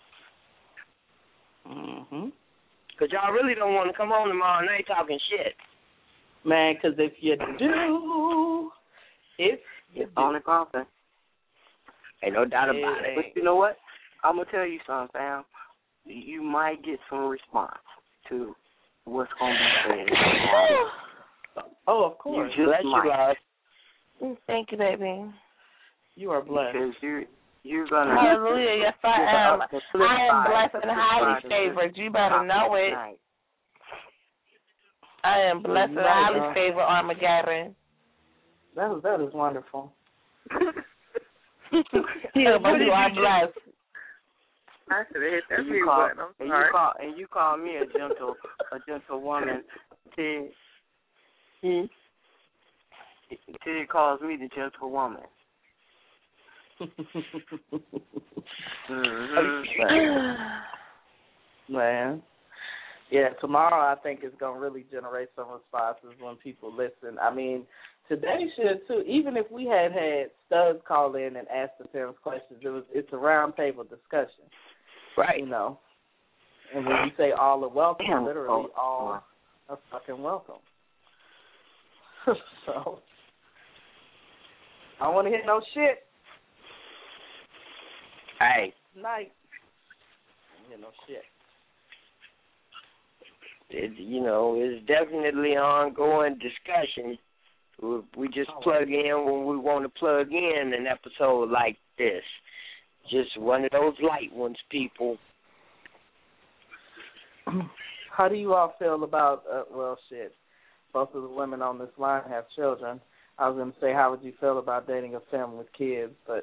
Mm-hmm. Because y'all really don't want to come on tomorrow night talking shit. Man, because if you do, if you It's on the coffin. Ain't no doubt about Yeah. it. But you know what? I'm going to tell you something, fam. You might get some response to what's going to be said. Oh, of course. You Bless just you, might. love. Thank you, baby. You are blessed. Because you're, you're going to... Hallelujah. Yes, I am. The flip I am side- blessed and highly the flip side favored. is You better know it. tonight. I am blessed and Right, highly uh, favored, Armageddon. That is, that is wonderful. Yeah, but you are blessed. I should have hit that And you mute call, button. I'm and sorry. you call, and you call me a gentle, a gentle woman. Ted, Hmm? Ted calls me the gentle woman. Mm-hmm. Man. Yeah, tomorrow I think it's going to really generate some responses when people listen. I mean, today should too. Even if we had had Stubbs call in and ask the parents questions, it was it's a round table discussion. Right. You know. And when you say all are welcome, Damn. literally Oh, all are fucking welcome. So, I don't want to hear no shit Hey, tonight. I don't hear no shit. it, you know, it's definitely an ongoing discussion. We, we just plug in when we want to plug in an episode like this. Just one of those light ones, people. How do you all feel about, uh, well, shit, both of the women on this line have children. I was going to say, how would you feel about dating a family with kids, but...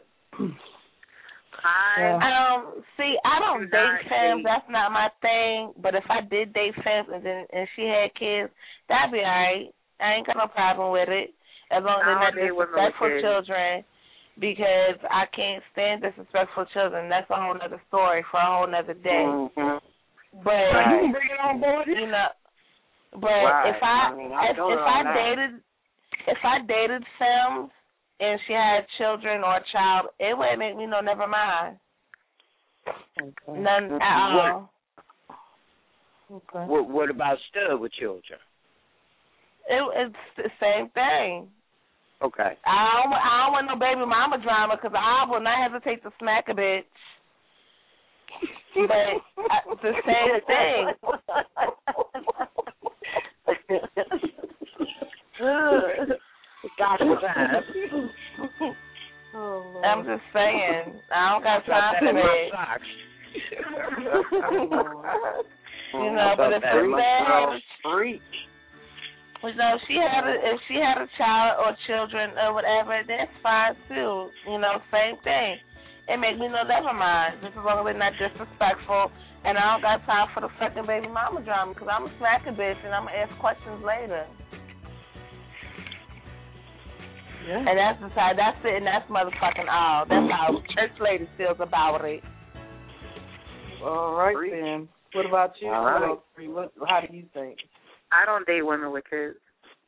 I Um, see, I don't Do date not femmes. date. That's not my thing. But if I did date femmes and then and she had kids, that'd be all right. I ain't got no problem with it as long as they're I not don't date women with disrespectful kids. children. Because I can't stand disrespectful children. That's a whole other story for a whole other day. Mm-hmm. But You can bring it on board. you know, but Right. if I, I mean, I if, told if her I on that. dated if I dated femmes and she had children or a child, it wouldn't make me no never mind. Okay. None at all. Okay. What, what about stud with children? It, it's the same thing. Okay. I don't, I don't want no baby mama drama because I will not hesitate to smack a bitch. But uh, it's the same thing. Got some time. Oh, Lord. I'm just saying. I don't got Drop time that for in my that. socks. You know, but if it's bad, freak. you know, if she had a, if she had a child or children or whatever, that's fine too. You know, same thing. It makes me know, never mind. Just as long as they're not disrespectful, and I don't got time for the fucking baby mama drama, because I'm a smack a bitch and I'm gonna ask questions later. Yeah. And that's the side. That's it, and that's motherfucking all. That's how church lady feels about it. All right, then. What about you? All right. What, how do you think? I don't date women with kids.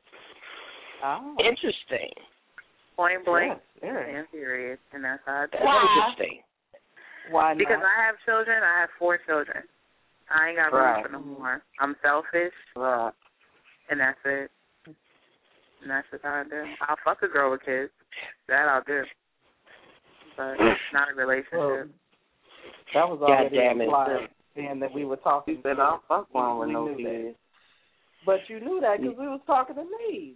Oh. Interesting. Point blank, yes, and period. And that's how I do. Why? Interesting. Why not? Because I have children. I have four children. I ain't got room Right. for no more. I'm selfish, Right. and that's it. And that's just how I do. I'll fuck a girl with kids. That I'll do. But not a relationship. Well, that was God already damn it. implied, and that we were talking. You said I'll fuck one with We no knew kids. But you knew that because we was talking to me.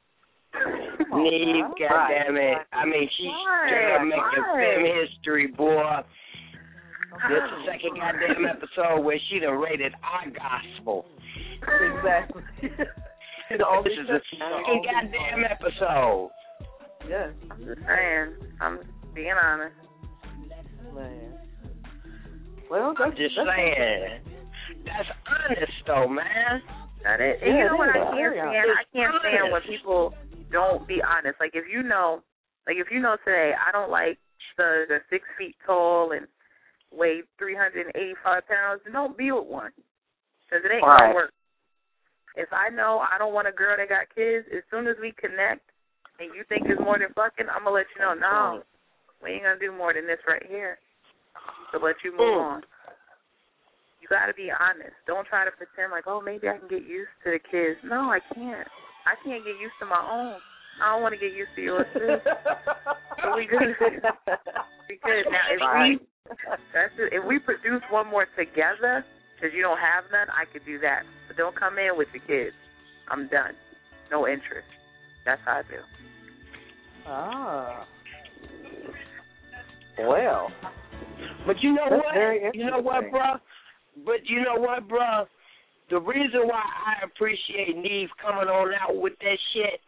Neve, goddamn it. I mean, she's straight up making film history, boy. This is the second goddamn episode where she done rated our gospel. Exactly. This is the second goddamn episode. Yes. I'm just saying. I'm being honest. Man. Well, I'm that's, just that's saying. That's honest, though, man. That is. And Yeah, you know what it I is. can't Very stand? I can't stand when people don't be honest. Like if you know, like if you know today, I don't like the the six feet tall and weigh three hundred and eighty five pounds. Don't be with one, because it ain't Right. gonna work. If I know I don't want a girl that got kids, as soon as we connect and you think it's more than fucking, I'm gonna let you know. No, we ain't gonna do more than this right here. To let you move Mm. on. You got to be honest. Don't try to pretend like, oh, maybe I can get used to the kids. No, I can't. I can't get used to my own. I don't want to get used to yours too. So we good. We good. Now, if we that's it. If we produce one more together, because you don't have none, I could do that. But don't come in with the kids. I'm done. No interest. That's how I do. Ah. Well. But you know That's what? very You know what, interesting. bruh? But you know what, bruh? The reason why I appreciate Neve coming on out with that shit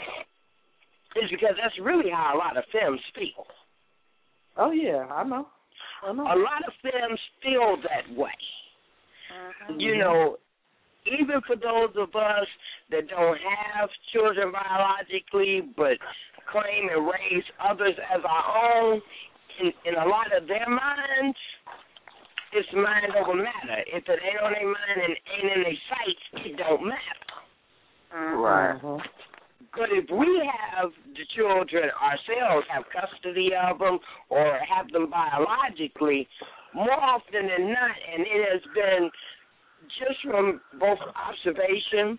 is because that's really how a lot of femmes feel. Oh, yeah, I know. I know. A lot of femmes feel that way. Mm-hmm. You know, even for those of us that don't have children biologically but claim and raise others as our own, in, in a lot of their minds, it's mind over matter. If it ain't on their mind and ain't in their sights, it don't matter. Mm-hmm. Right. But if we have the children ourselves, have custody of them, or have them biologically, more often than not, and it has been just from both observation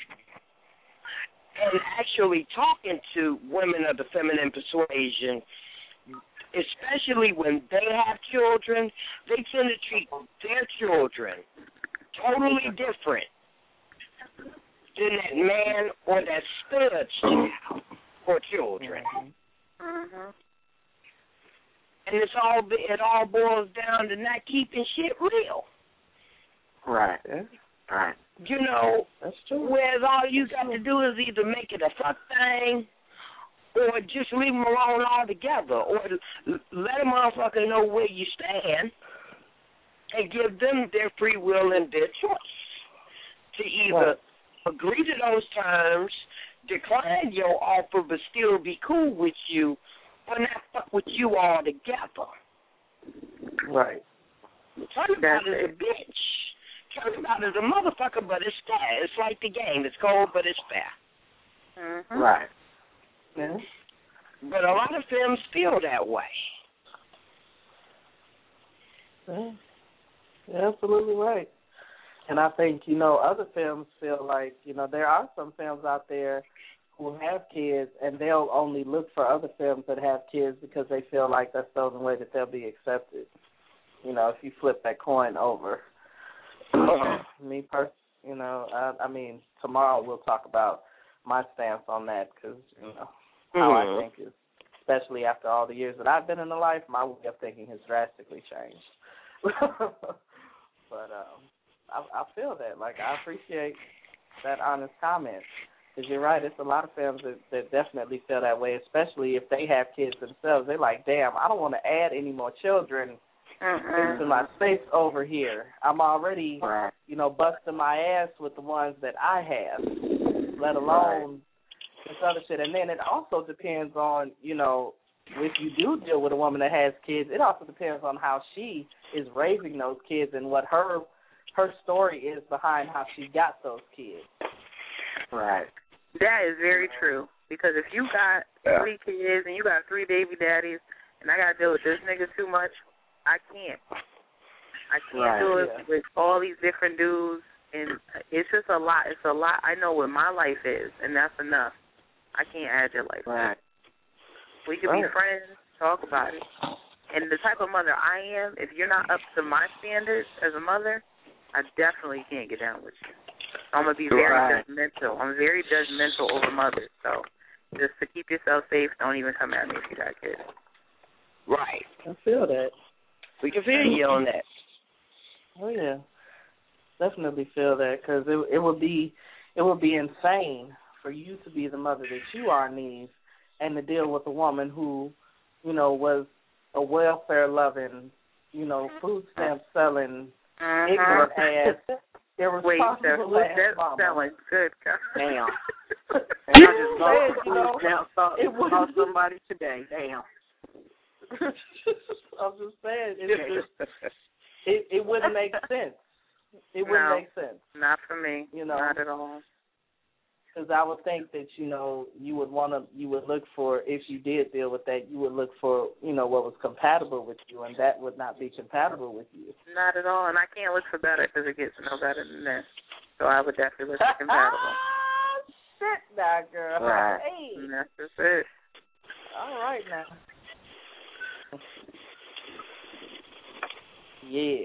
and actually talking to women of the feminine persuasion, especially when they have children, they tend to treat their children totally different than that man or that stud child or children. Mm-hmm. And it's all it all boils down to not keeping shit real. Right. Yeah. Right. You know, That's true. whereas all you got to do is either make it a fuck thing or just leave them alone altogether, or let a motherfucker know where you stand and give them their free will and their choice to either right. agree to those terms, decline your offer but still be cool with you, or not fuck with you altogether. Right. Talk about it as a bitch. Talk about it as a motherfucker, but it's fair. It's like the game. It's cold, but it's fair. Mm-hmm. Right. Yeah. But a lot of femmes feel that way. Yeah. You're absolutely right. And I think, you know, other femmes feel like, you know, there are some femmes out there who have kids and they'll only look for other femmes that have kids because they feel like that's the only way that they'll be accepted. You know, if you flip that coin over. Me personally, you know, I, I mean, tomorrow we'll talk about my stance on that because, you know, how mm-hmm. I think is, especially after all the years that I've been in the life, my way of thinking has drastically changed. but um, I, I feel that. Like, I appreciate that honest comment. Because you're right, it's a lot of families that, that definitely feel that way, especially if they have kids themselves. They're like, damn, I don't want to add any more children mm-hmm. into my space over here. I'm already, right. you know, busting my ass with the ones that I have, let alone right. this other shit. And then it also depends on, you know, if you do deal with a woman that has kids, it also depends on how she is raising those kids and what her her story is behind how she got those kids. Right. That is very true. Because if you got yeah. three kids and you got three baby daddies and I got to deal with this nigga too much, I can't. I can't right, do it yeah. with all these different dudes. And it's just a lot. It's a lot. I know what my life is, and that's enough. I can't add your life. Right. We can right. be friends, talk about it. And the type of mother I am, if you're not up to my standards as a mother, I definitely can't get down with you. I'm going to be very right. judgmental. I'm very judgmental over mothers. So just to keep yourself safe, don't even come at me if you got kids. Right. I feel that. We can feel you on that. Oh, yeah. Definitely feel that because it, it would be it would be insane for you to be the mother that you are, Neve, and to deal with a woman who, you know, was a welfare-loving, you know, food stamp selling, uh-huh. ignorant ass. Wait, who's that selling? Good God. Damn. And I just lost the food stamp saw, saw somebody today. Damn. I'm just saying, it, just, it, it wouldn't make sense. It wouldn't no, make sense. Not for me. You know, not at all. Because I would think that, you know, you would want to, you would look for, if you did deal with that, you would look for, you know, what was compatible with you, and that would not be compatible with you. Not at all, and I can't look for better because it gets no better than this. So I would definitely look for compatible. Shit now, girl. Right. Hey. That's just it. All right now. Yeah.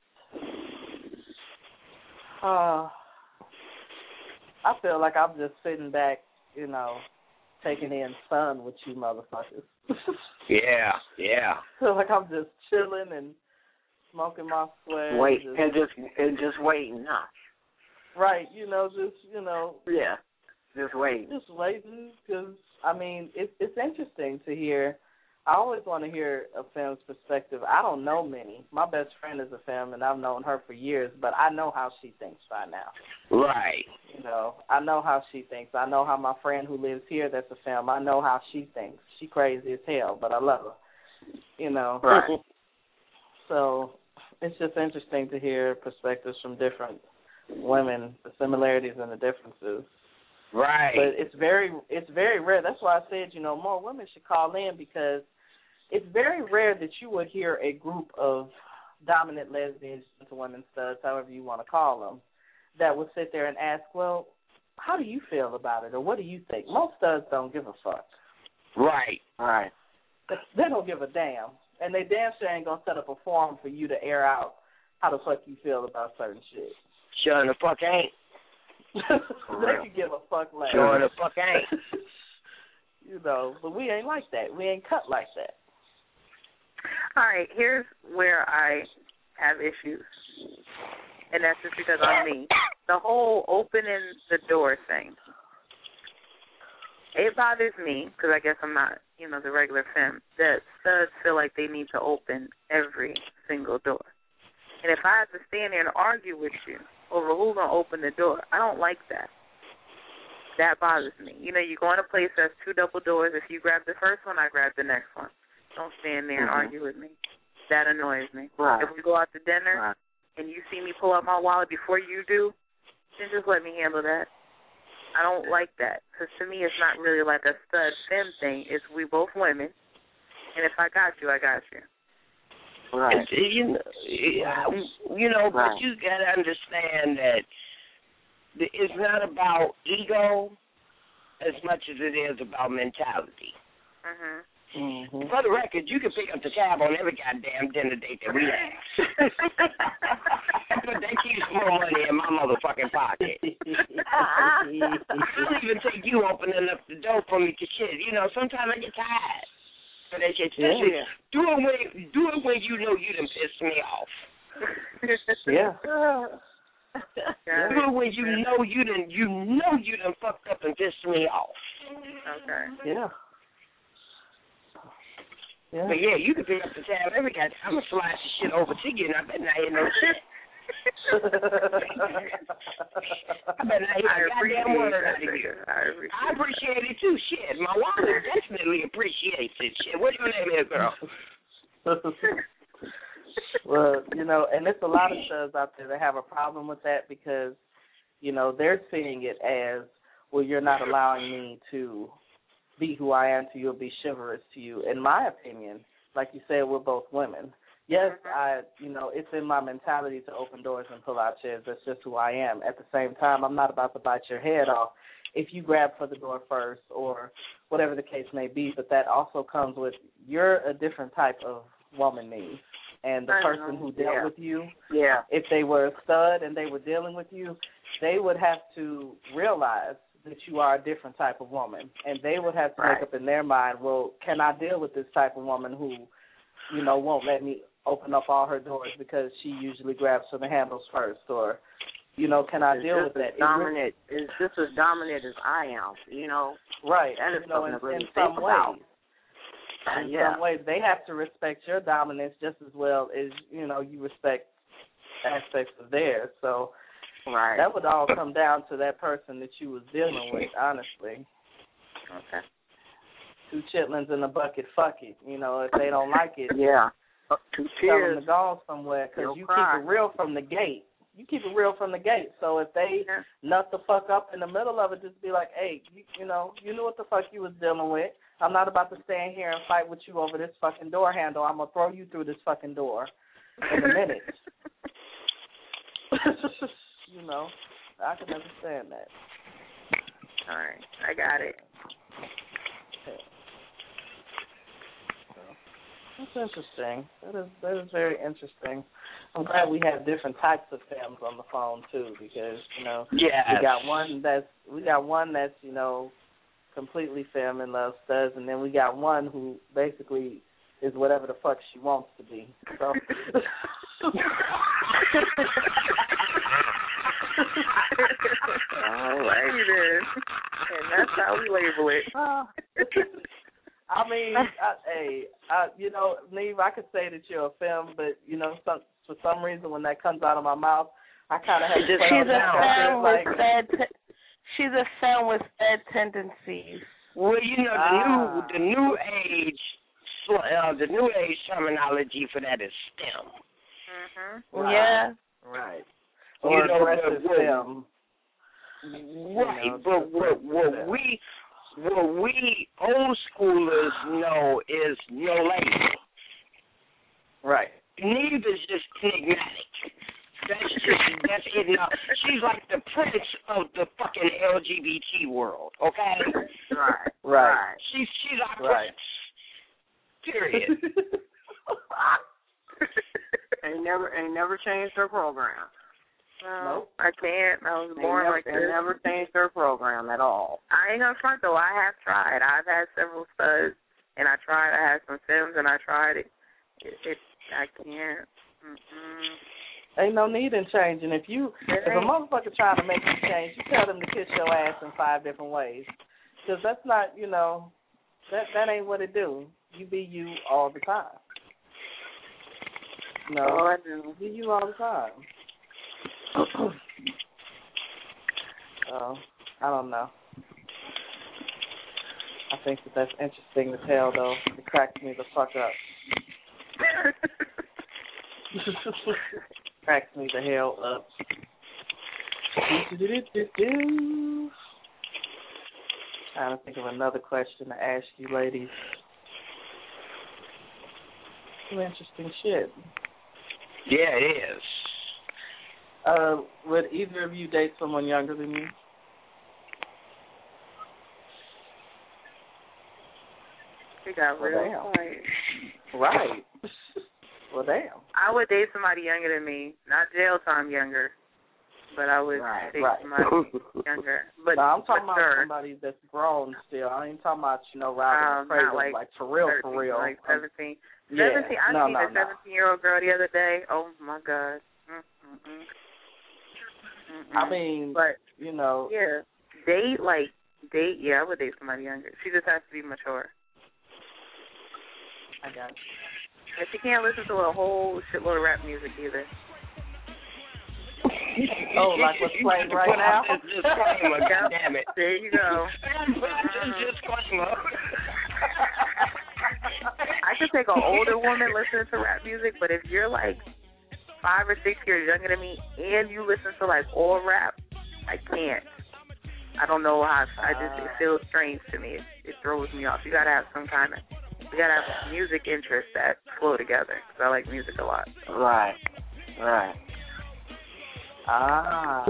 Uh, I feel like I'm just sitting back, you know, taking in sun with you motherfuckers. yeah, yeah. I feel like I'm just chilling and smoking my sweat. Wait, just, and just and just waiting, huh? Right, you know, just, you know. Yeah, just waiting. Just waiting, because, I mean, it, it's interesting to hear. I always want to hear a femme's perspective. I don't know many. My best friend is a femme, and I've known her for years, but I know how she thinks by now. Right. You know, I know how she thinks. I know how my friend who lives here that's a femme, I know how she thinks. She crazy as hell, but I love her. You know. Right. So it's just interesting to hear perspectives from different women, the similarities and the differences. Right. But it's very it's very rare. That's why I said, you know, more women should call in, because it's very rare that you would hear a group of dominant lesbians, gentlewomen, studs, however you want to call them, that would sit there and ask, well, how do you feel about it, or what do you think? Most studs don't give a fuck. Right. Right. They don't give a damn. And they damn sure ain't going to set up a forum for you to air out how the fuck you feel about certain shit. Sure the fuck ain't. They can give a fuck less. Sure the fuck ain't. You know, but we ain't like that. We ain't cut like that. All right, here's where I have issues, and that's just because I'm me. The whole opening the door thing, it bothers me, because I guess I'm not, you know, the regular femme, that studs feel like they need to open every single door. And if I have to stand there and argue with you over who's going to open the door, I don't like that. That bothers me. You know, you go in a place that's two double doors. If you grab the first one, I grab the next one. Don't stand there and mm-hmm. argue with me. That annoys me. Right. If we go out to dinner right. and you see me pull out my wallet before you do, then just let me handle that. I don't like that, because to me it's not really like a stud femme thing. It's we both women, and if I got you, I got you. Right. It's, you know, you know right. but you got to understand that it's not about ego as much as it is about mentality. Mm-hmm. Mm-hmm. For the record, you can pick up the tab on every goddamn dinner date that we have. But that keeps more money in my motherfucking pocket. I'll even take you opening up the door for me to shit. You know, sometimes I get tired. But they say, especially yeah. doing with Do it when you know you done pissed me off. Yeah. yeah. Do it when you know you done you know you done fucked up and pissed me off. Okay. Yeah. Yeah. But yeah, you can pick up the tab every guy. I'm gonna slide the shit over to you, and I better not hear no shit. I better not hear a goddamn word out of you. I appreciate, I appreciate it too. Shit, my wallet definitely appreciates it. Shit, what's your name is, girl? Well, you know, and there's a lot of studs out there that have a problem with that because, you know, they're seeing it as, well, you're not allowing me to be who I am to you or be chivalrous to you. In my opinion, like you said, we're both women. Yes, I, you know, it's in my mentality to open doors and pull out chairs. That's just who I am. At the same time, I'm not about to bite your head off if you grab for the door first or whatever the case may be, but that also comes with you're a different type of woman, Neve. And the I person know. who dealt yeah. with you, yeah. if they were a stud and they were dealing with you, they would have to realize that you are a different type of woman. And they would have to right. make up in their mind, well, can I deal with this type of woman who, you know, won't let me open up all her doors because she usually grabs for the handles first, or, you know, can I it's deal with that? Dominant, is just as dominant as I am, you know. Right. That is you know, in, something to really in some think ways. about. In yeah. some ways, they have to respect your dominance just as well as, you know, you respect aspects of theirs. So right. that would all come down to that person that you was dealing with, honestly. Okay. Two chitlins in a bucket, fuck it. You know, if they don't like it, yeah. Two tell tears. them to go somewhere because you cry. keep it real from the gate. You keep it real from the gate. So if they yeah. nut the fuck up in the middle of it, just be like, hey, you, you know, you knew what the fuck you was dealing with. I'm not about to stand here and fight with you over this fucking door handle. I'm going to throw you through this fucking door in a minute. You know, I can understand that. All right, I got it. Okay. So, that's interesting. That is that is very interesting. I'm glad we have different types of femmes on the phone too, because you know yes. we got one that's we got one that's you know completely femme and love studs, and then we got one who basically is whatever the fuck she wants to be. So. All righty then. And that's how we label it. Uh, I mean, I, hey, I, you know, Neve, I could say that you're a femme, but, you know, some, for some reason when that comes out of my mouth, I kind of have to play She's on a femme with like, sad t- She's a femme with sad tendencies. Well, you know, the ah. new the new age uh, the new age terminology for that is STEM. Mm-hmm. Right. Yeah. Right. You Or know, aggressive what, femme. Right, You know, but what, what femme. we what we old schoolers know is no label. Right. Neve is just enigmatic. That's just that's it. Now, she's like the prince of the fucking L G B T world. Okay. Right. Right. She's she's our Right. prince. Period. Ain't never ain't never changed her program. No, I can't. I was They born never, like they this. never changed her program at all. I ain't gonna front though. I have tried. I've had several studs, and I tried. I had some films, and I tried it. It, it I can't. Mm-mm. Ain't no need in changing. If you, if a motherfucker trying to make you change, you tell them to kiss your ass in five different ways. Because that's not, you know, that that ain't what it do. You be you all the time. No, Oh, I do. be you all the time. So, I don't know. I think that that's interesting as hell, though. It cracks me the fuck up. Cracks me the hell up. Do-do-do-do-do. Trying to think of another question to ask you ladies. Some interesting shit. Yeah, it is. Uh, would either of you date someone younger than you? We got Well, real damn. quiet. Right. Well, damn. I would date somebody younger than me, not jail time younger, but I would Right, date right. somebody younger. But No, I'm talking but about sure. somebody that's grown still. I ain't talking about, you know, riding Um, crazy not like like for real, thirteen, for real. like seventeen. Yeah. seventeen. I no, seen no, a seventeen-year-old girl the other day. Oh my God. Mm-mm-mm. Mm-mm. I mean, but you know, yeah, date like date. Yeah, I would date somebody younger. She just has to be mature. I got you. And she can't listen to a whole shitload of rap music either. Oh, like what's playing right now? Disclaimer, goddamn it! There you go. Disclaimer. I could take an older woman listening to rap music, but if you're like five or six years younger than me and you listen to like all rap, I can't. I don't know how. I just it feels strange to me. It, it throws me off. You gotta have some kind of. You gotta have music interests that flow together. Cause I like music a lot. Right. Right. Ah.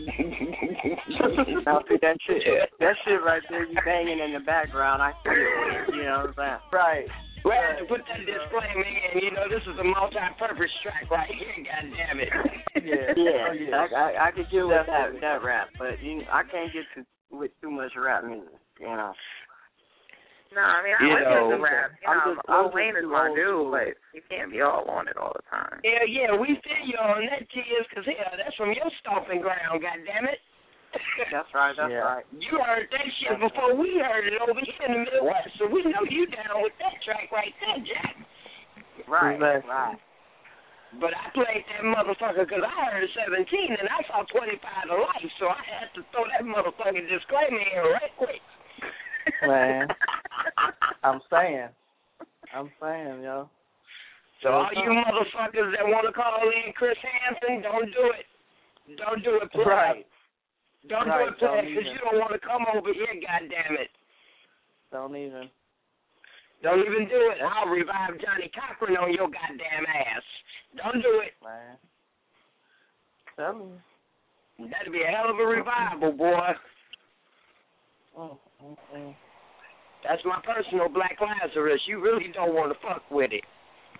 Now, see, that shit, that shit right there, you banging in the background. I see it. You know what I'm saying? Right. Well, to put that disclaimer in, you know, this is a multi-purpose track right here, goddamn it. Yeah. Yeah. Oh, yeah. I, I, I could get with that, that rap, but you, I can't get to, with too much rap music, you know. No, I mean, I You like know, the rap. You I'm know, just- Lil I'm Wayne just is my too dude, old but you can't be all on it all the time. Hell yeah, we feel you on that, Tiz, because, hell, that's from your stomping ground, goddamn it. That's right, that's Yeah. right. You heard that shit before we heard it over here in the Midwest, so we know you down with that track right there, Jack. Right, Exactly. right. But I played that motherfucker because I heard seventeen and I saw twenty-five to life, so I had to throw that motherfucking disclaimer in right quick. Man, I'm saying, I'm saying, yo. So all you motherfuckers that want to call in Chris Hansen, don't do it. Don't do it, please. Right. Don't Right, do it, please, don't because even. you don't want to come over here, goddammit. Don't even. Don't even do it. I'll revive Johnny Cochran on your goddamn ass. Don't do it. Man. Tell me. That'd be a hell of a revival, boy. Mm, mm, mm. That's my personal Black Lazarus. You really don't want to fuck with it.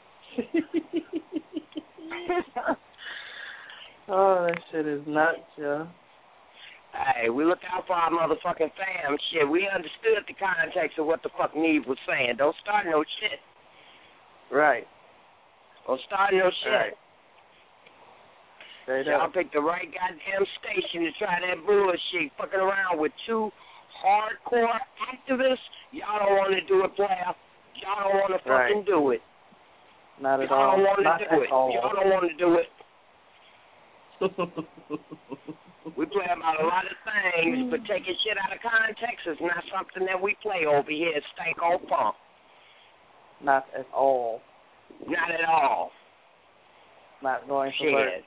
Oh, that shit is nuts, yo. Hey, we look out for our motherfucking fam. Shit, we understood the context of what the fuck Neve was saying. Don't start no shit. Right. Don't start no shit. Right. Straight Y'all up. picked the right goddamn station to try that bullshit. Fucking around with two hardcore activists. Y'all don't want to do it, player. Y'all don't want to fucking Right. do it. Not at Y'all all. don't want Not to do at it. all. Y'all don't want to do it. We play about a lot of things, but taking shit out of context is not something that we play over here at Stank Old Pump. Not at all. Not at all. Not going to Shit. work.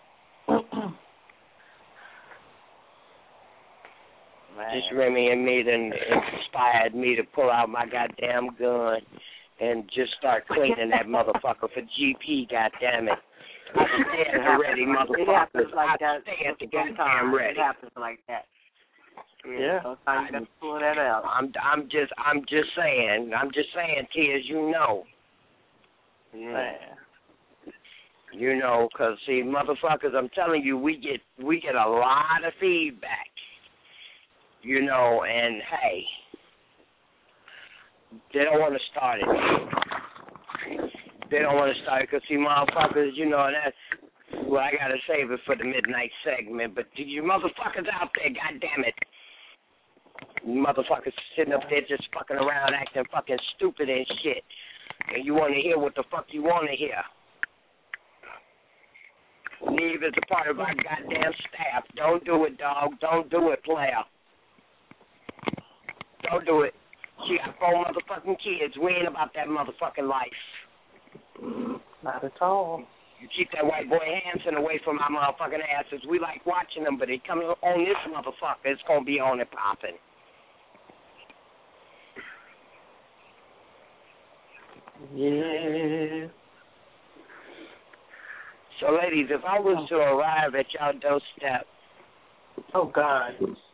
Man. Just Remy and me done inspired me to pull out my goddamn gun and just start cleaning that motherfucker for G P, goddammit. I stand ready, It motherfuckers. happens like I that. stay at the sometimes. goddamn ready. It happens like that. Yeah. Yeah. Sometimes you got to pull that out. I'm I'm just I'm just saying. I'm just saying, T, as you know. Yeah. Man. You know, 'cause see, motherfuckers, I'm telling you, we get we get a lot of feedback. You know, and hey, they don't want to start it. They don't want to start it 'cause see, motherfuckers, you know, that. Well, I gotta save it for the midnight segment, but you motherfuckers out there, goddammit. Motherfuckers sitting up there just fucking around acting fucking stupid and shit. And you want to hear what the fuck you want to hear. Neve is a part of our goddamn staff. Don't do it, dog. Don't do it, player. Don't do it. She got four motherfucking kids. We ain't about that motherfucking life. Not at all. You keep that white boy Hanson away from our motherfucking asses. We like watching them, but they come on this motherfucker, it's going to be on and popping. Yeah. So, ladies, if I was to arrive at y'all doorstep. Oh, God.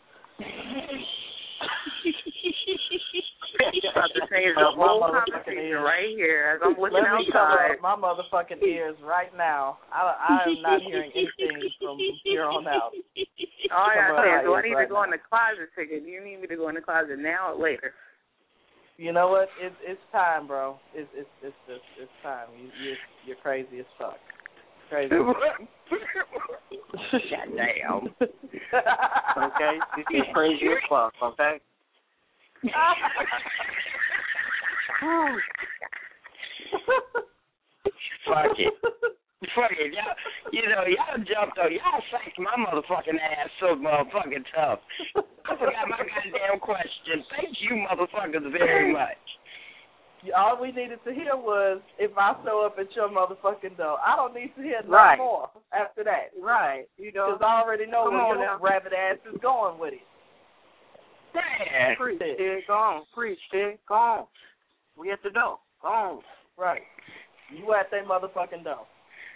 About to change the whole conversation right here as I'm looking Let me cover outside. up my motherfucking ears right now. I, I am not hearing anything from here on out. All I gotta Cover say up is, do my I ears need right to go in now. the closet ticket? Do you need me to go in the closet now or later? You know what? It's it's time, bro. It's it's it's just it's time. You you you're crazy as fuck. Crazy. Goddamn. Okay, this is crazy as fuck. Okay. Fuck it. Fuck it. Y'all, you know, y'all jumped on, y'all sacked my motherfucking ass so motherfucking tough. I forgot my goddamn question. Thank you, motherfuckers, very much. All we needed to hear was if I show up at your motherfucking door. I don't need to hear no right. more after that. Right. You know. Because I already know Come where on your now. rabbit ass is going with it. Man. Preach, kid. Go on. Preach, kid. Go on. We at the door. Go on. Right. You at that motherfucking door.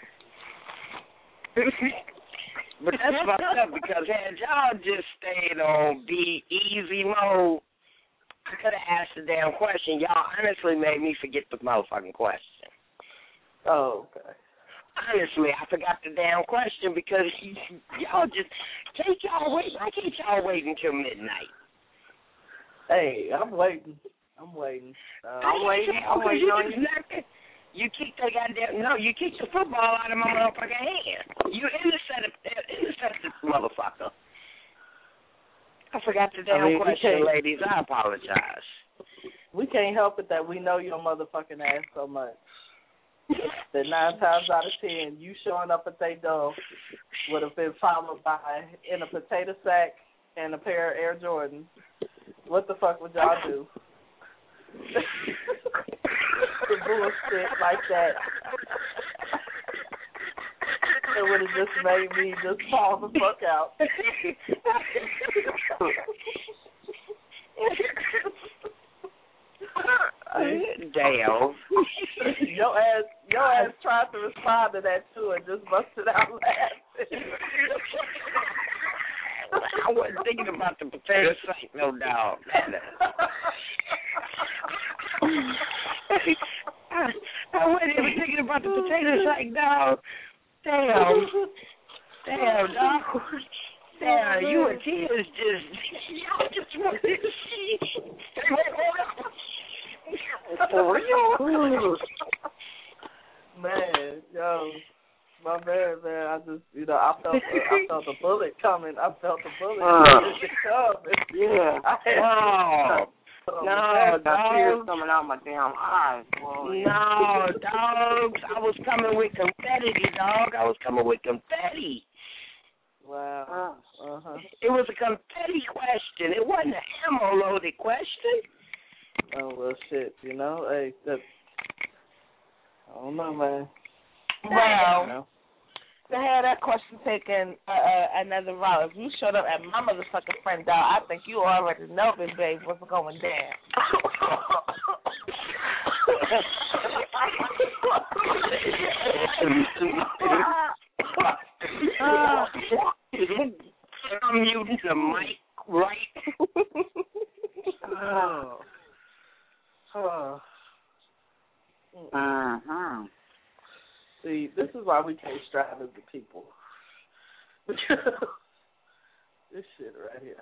But that's fucked up because had y'all just stayed on be easy mode, I could have asked the damn question. Y'all honestly made me forget the motherfucking question. Oh, okay. Honestly, I forgot the damn question because y'all just can't y'all wait. Why can't y'all wait until midnight? Hey, I'm waiting. I'm waiting. Uh, I'm waiting. I'm waiting on you. You kicked that goddamn no. You kicked the football out of my motherfucking hand. You intercepted, intercepted this motherfucker. I forgot the damn I mean, question, ladies. I apologize. We can't help it that we know your motherfucking ass so much that nine times out of ten, you showing up at their door would have been followed by in a potato sack and a pair of Air Jordans. What the fuck would y'all do? The bullshit like that. It would have just made me just fall the fuck out. Damn. Your ass, your ass tried to respond to that too and just busted out laughing. I wasn't thinking about the potato sack, no dog. I, I wasn't even thinking about the potato sack, dog. Damn. Damn, dog. Damn, you and tears just, y'all just wanted to see. Hey, wait, hold up. For real? Man, yo, my man, man, I just, you know, I felt, I felt a bullet coming. I felt a bullet uh, coming. Yeah. I had, Oh. No, got tears dogs. coming out my damn eyes, boy. No, dogs. I was coming with confetti, dog. I was coming with confetti. Wow. Uh-huh. It was a confetti question. It wasn't an ammo-loaded question. Oh, well, shit, you know, hey, that, I don't know, man. Well, you know. to have that question taken uh, uh, another route, if you showed up at my motherfucking friend door, I think you already know, this babe, what's going down. I'm muting the mic, right? Oh. Oh. Uh-huh. See, this is why we can't strive as the people. This shit right here.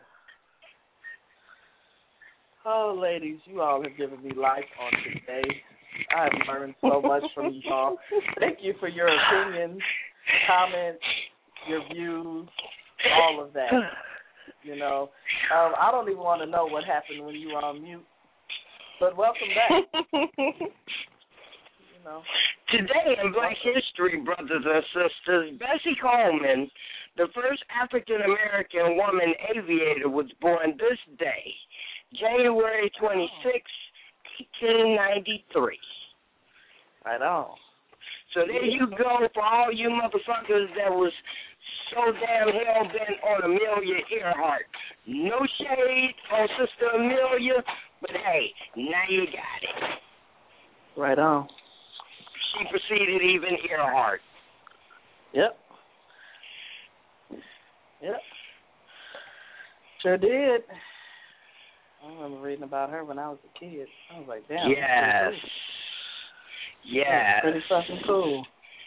Oh, ladies, you all have given me life on today. I have learned so much from you all. Thank you for your opinions, comments, your views, all of that. You know, um, I don't even want to know what happened when you were on mute. But welcome back. You know. Today in Black History, brothers and sisters, Bessie Coleman, the first African-American woman aviator, was born this day, January twenty-sixth, eighteen ninety-three. Right on. So there you go for all you motherfuckers that was so damn hell-bent on Amelia Earhart. No shade on Sister Amelia, but hey, now you got it. Right on. She preceded even Earhart. Yep. Yep. Sure did. I remember reading about her when I was a kid. I was like, damn. Yes. Yes. Pretty fucking cool.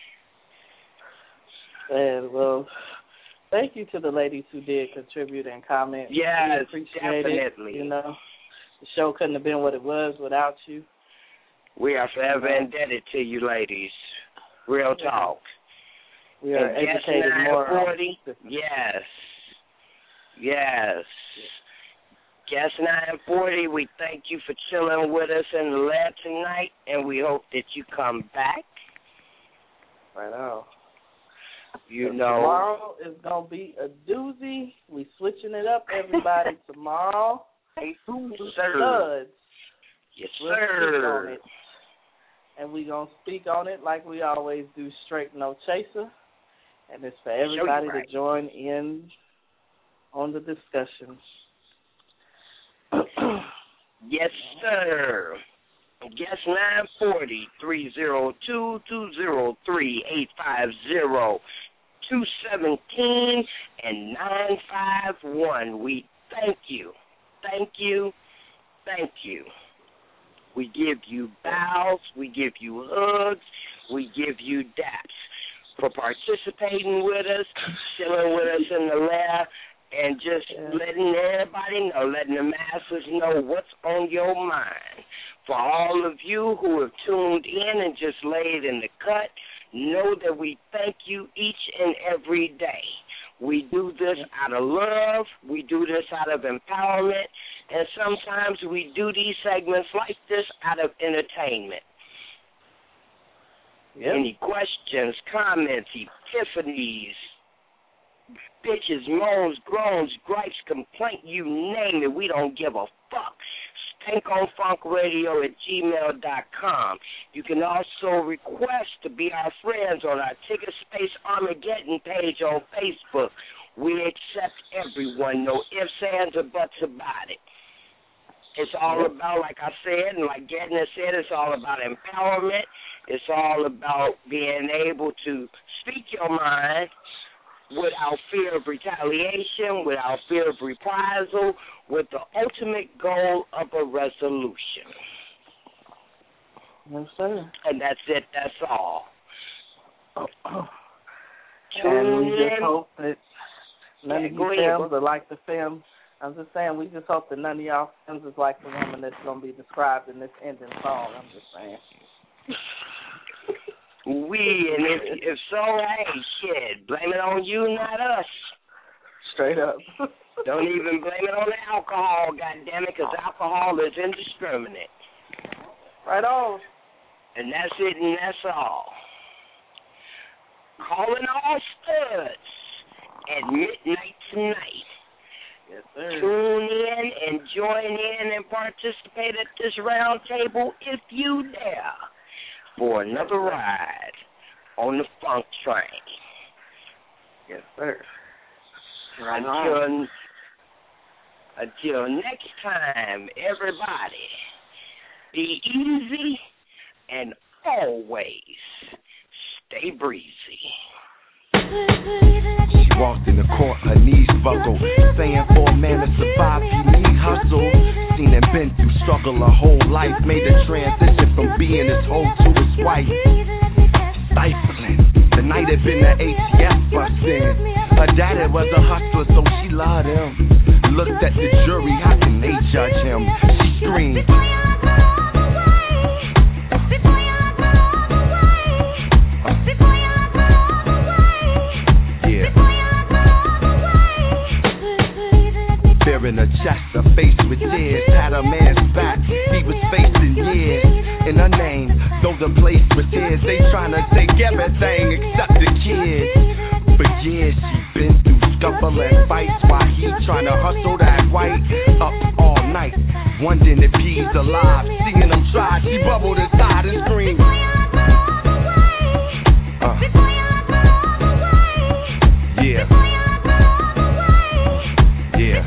And, well, thank you to the ladies who did contribute and comment. Yes, we appreciate definitely. it, you know. The show couldn't have been what it was without you. We are forever indebted to you, ladies. Real talk. We are and educated more. forty, yes. Yes. Guest nine forty, we thank you for chilling with us in the lab tonight, and we hope that you come back. Right on. You so know. Tomorrow is going to be a doozy. We switching it up, everybody, tomorrow. Hey, Who sir. Yes, we'll sir. On it. And we going to speak on it like we always do, straight no chaser. And it's for everybody right. to join in on the discussion. Yes, sir. Guest nine forty, three oh two, two oh three, eight five oh, two one seven and nine five one. We thank you. Thank you. Thank you. We give you bows. We give you hugs. We give you daps for participating with us, chilling with us in the lab, and just yeah. letting everybody know, letting the masses know what's on your mind. For all of you who have tuned in and just laid in the cut, know that we thank you each and every day. We do this out of love. We do this out of empowerment. And sometimes we do these segments like this out of entertainment. Yep. Any questions, comments, epiphanies, bitches, moans, groans, gripes, complaint, you name it, we don't give a fuck. StankOnFunkRadio at gmail dot com. You can also request to be our friends on our Ticket Space Armageddon page on Facebook. We accept everyone, no ifs, ands, or buts about it. It's all yep. about, like I said, and like Gedna said, it's all about empowerment. It's all about being able to speak your mind without fear of retaliation, without fear of reprisal, with the ultimate goal of a resolution. Yes, sir. And that's it. That's all. Oh, oh. And we just hope that none of you films are like the film. I'm just saying, we just hope that none of y'all films is like the woman that's going to be described in this ending song. I'm just saying. We, and if, if so, hey, shit, blame it on you, not us. Straight up. Don't even blame it on the alcohol, goddammit, because alcohol is indiscriminate. Right on. And that's it, and that's all. Calling all studs at midnight tonight. Yes, sir. Tune in and join in and participate at this round table if you dare for another ride on the funk train. Yes, sir. Right until, until next time, everybody, be easy and always stay breezy. She walked in the court, her knees buckled, saying for a man to survive, you need hustle. Seen and been through struggle her whole life, made the transition from being his hoe to his wife. Stifling, the night had been the A T F bust in. Her daddy was a hustler, so she loved him. Looked at the jury, how can they judge him? She screamed. In her chest, her face with tears, had a man's back, he was facing years. In her name, though the place was his, they trying to take everything except the kids. For years she been through scuffle and fights, while he trying to hustle that white, up all night, wondering if he's alive. Seeing him try, she bubbled inside and screamed. Uh. Yeah. Yeah.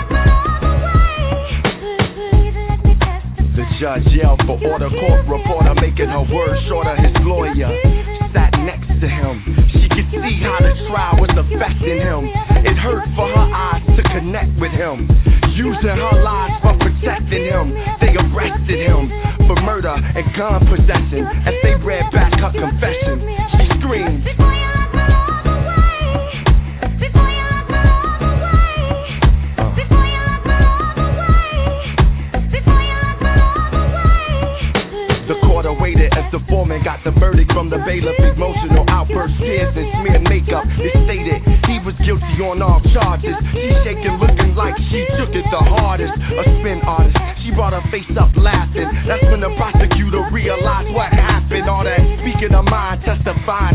The judge yelled for order, court reporter making her words shorter. His lawyer sat next to him. She could see how the trial was affecting him. It hurt for her eyes to connect with him. Using her lies for protecting him. They arrested him for murder and gun possession. As they read back her confession, she screamed. from the bailiff, emotional outburst, tears and smeared makeup. It stated he was guilty on all charges. She shaking, looking like she took it the hardest. A spin artist, she brought her face up laughing. That's when the prosecutor realized what happened. All that speaking of mind, testifying.